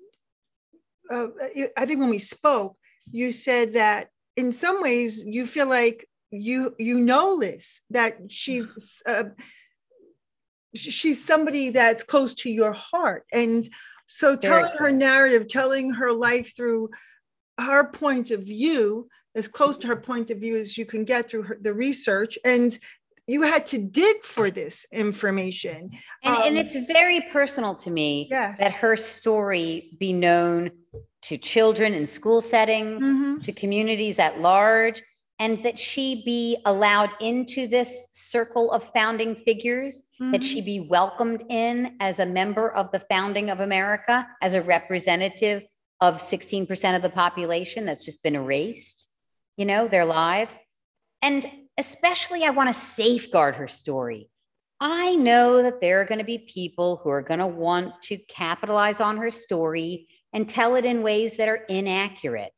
think when we spoke, you said that in some ways you feel like you know Liz, that she's somebody that's close to your heart. And so telling her narrative, telling her life through her point of view, as close to her point of view as you can get through the research. And you had to dig for this information. And it's very personal to me that her story be known to children in school settings, to communities at large, and that she be allowed into this circle of founding figures, that she be welcomed in as a member of the founding of America, as a representative of 16% of the population that's just been erased, their lives. And especially, I want to safeguard her story. I know that there are going to be people who are going to want to capitalize on her story and tell it in ways that are inaccurate.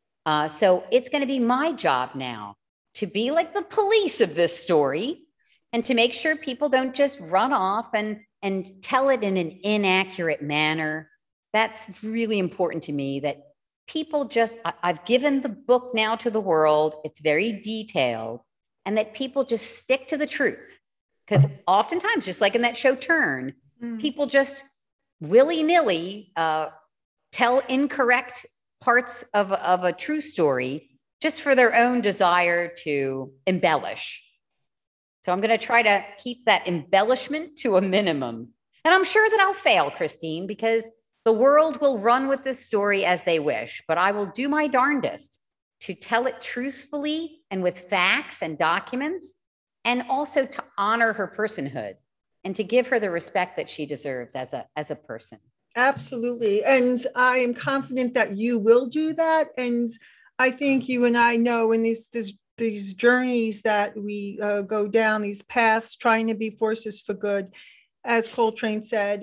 So it's going to be my job now to be like the police of this story and to make sure people don't just run off and tell it in an inaccurate manner. That's really important to me, that people I've given the book now to the world. It's very detailed, and that people just stick to the truth. Because oftentimes, just like in that show Turn, people just willy-nilly tell incorrect parts of a true story just for their own desire to embellish. So I'm going to try to keep that embellishment to a minimum. And I'm sure that I'll fail, Christine, because the world will run with this story as they wish, but I will do my darndest to tell it truthfully and with facts and documents, and also to honor her personhood and to give her the respect that she deserves as a person. Absolutely. And I am confident that you will do that. And I think you and I know in these journeys that we go down, these paths, trying to be forces for good. As Coltrane said,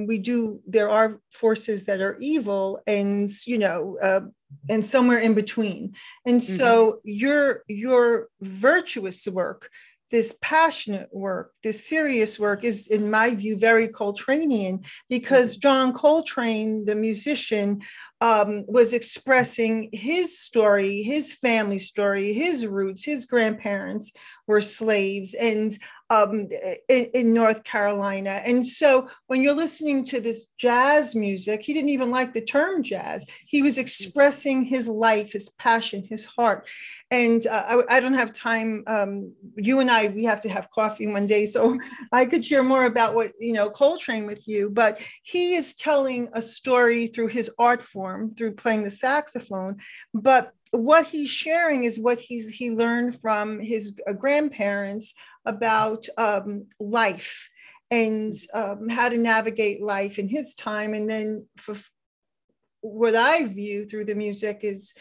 there are forces that are evil and, and somewhere in between. And so your virtuous work, this passionate work, this serious work is, in my view, very Coltranean, because John Coltrane, the musician, was expressing his story, his family story, his roots. His grandparents were slaves and in North Carolina. And so when you're listening to this jazz music, he didn't even like the term jazz. He was expressing his life, his passion, his heart. And I don't have time. You and I, we have to have coffee one day, so I could share more about what, Coltrane with you. But he is telling a story through his art form, through playing the saxophone. But what he's sharing is what he learned from his grandparents about life and how to navigate life in his time. And then for what I view through the music is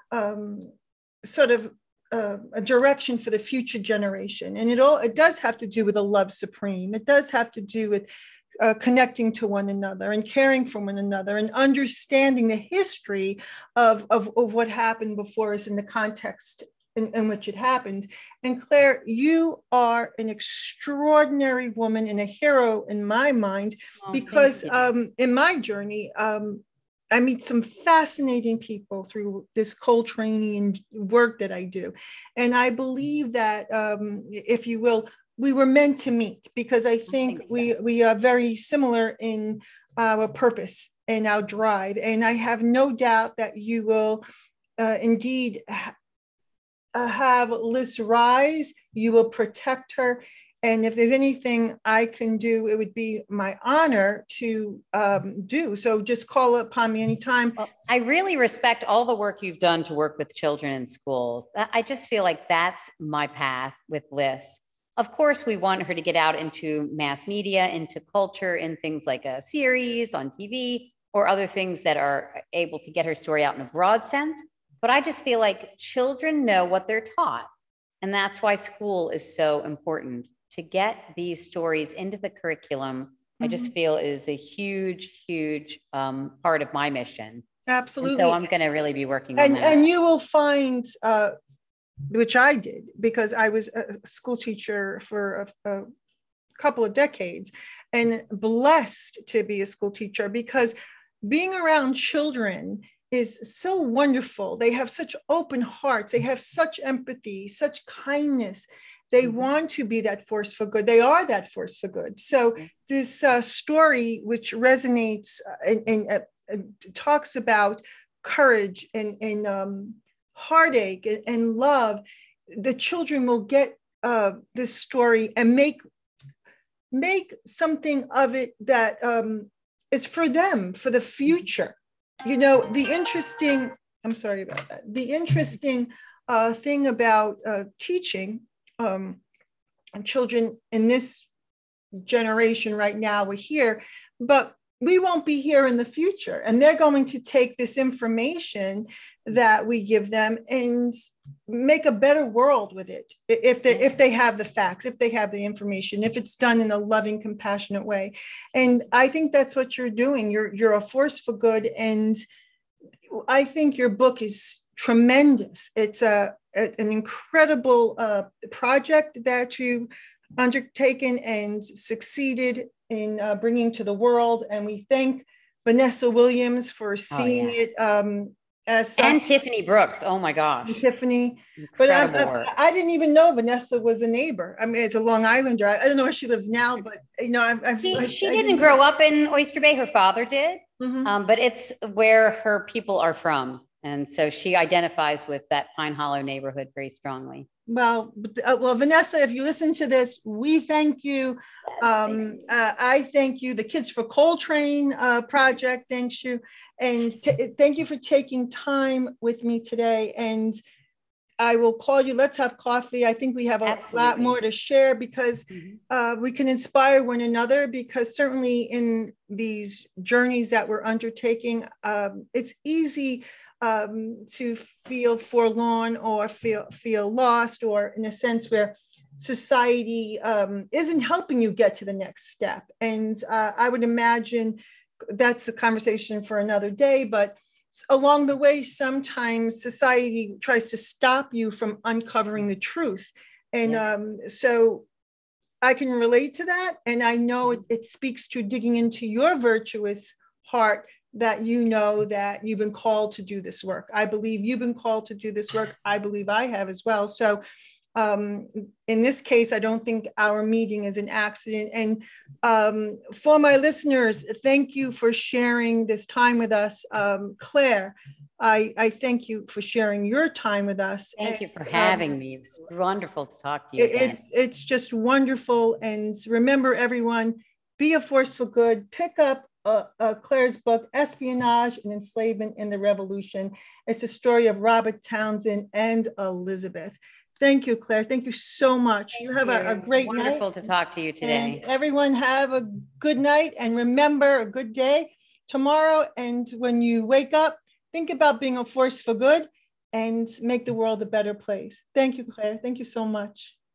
sort of a direction for the future generation. And it does have to do with a love supreme. It does have to do with connecting to one another and caring for one another and understanding the history of what happened before us in the context in which it happened. And Claire, you are an extraordinary woman and a hero in my mind, because in my journey, I meet some fascinating people through this Coltranean work that I do. And I believe that, if you will, we were meant to meet, because I think we are very similar in our purpose and our drive. And I have no doubt that you will indeed have Liz rise. You will protect her. And if there's anything I can do, it would be my honor to do. So just call upon me anytime. Well, I really respect all the work you've done to work with children in schools. I just feel like that's my path with Liz. Of course, we want her to get out into mass media, into culture, in things like a series on TV or other things that are able to get her story out in a broad sense. But I just feel like children know what they're taught. And that's why school is so important. To get these stories into the curriculum, I just feel is a huge, huge part of my mission. Absolutely. And so I'm going to really be working on that. And you will find, which I did, because I was a school teacher for a couple of decades, and blessed to be a school teacher, because being around children is so wonderful. They have such open hearts. They have such empathy, such kindness. They want to be that force for good. They are that force for good. So this story, which resonates and talks about courage and heartache and love, the children will get this story and make something of it that is for them, for the future. You know, I'm sorry about that. The interesting thing about teaching children in this generation right now, we're here, but we won't be here in the future. And they're going to take this information that we give them and make a better world with it. If they have the facts, if they have the information, if it's done in a loving, compassionate way. And I think that's what you're doing. You're a force for good. And I think your book is tremendous. It's an incredible project that you've undertaken and succeeded in bringing to the world. And we thank Vanessa Williams for seeing it as such. And Tiffany Brooks. Oh my gosh. And Tiffany. Incredible But work. I didn't even know Vanessa was a neighbor. I mean, it's a Long Islander. I don't know where she lives now, but you know, she didn't grow up in Oyster Bay. Her father did, but it's where her people are from. And so she identifies with that Pine Hollow neighborhood very strongly. Well, Vanessa, if you listen to this, we thank you. I thank you. The Kids for Coltrane project thanks you. And thank you for taking time with me today. And I will call you. Let's have coffee. I think we have a lot more to share, because we can inspire one another, because certainly in these journeys that we're undertaking, it's easy to feel forlorn or feel lost, or in a sense where society isn't helping you get to the next step. And I would imagine that's a conversation for another day, but along the way, sometimes society tries to stop you from uncovering the truth. And so I can relate to that. And I know it speaks to digging into your virtuous heart, that you know that you've been called to do this work. I believe you've been called to do this work. I believe I have as well. So in this case, I don't think our meeting is an accident. And for my listeners, thank you for sharing this time with us. Claire, I thank you for sharing your time with us. Thank you for having me. It's wonderful to talk to you again. It's just wonderful. And remember, everyone, be a force for good. Pick up Claire's book, Espionage and Enslavement in the Revolution. It's a story of Robert Townsend and Elizabeth. Thank you, Claire. Thank you so much. You have a great night. Wonderful to talk to you today. And everyone have a good night, and remember, a good day tomorrow. And when you wake up, think about being a force for good and make the world a better place. Thank you, Claire. Thank you so much.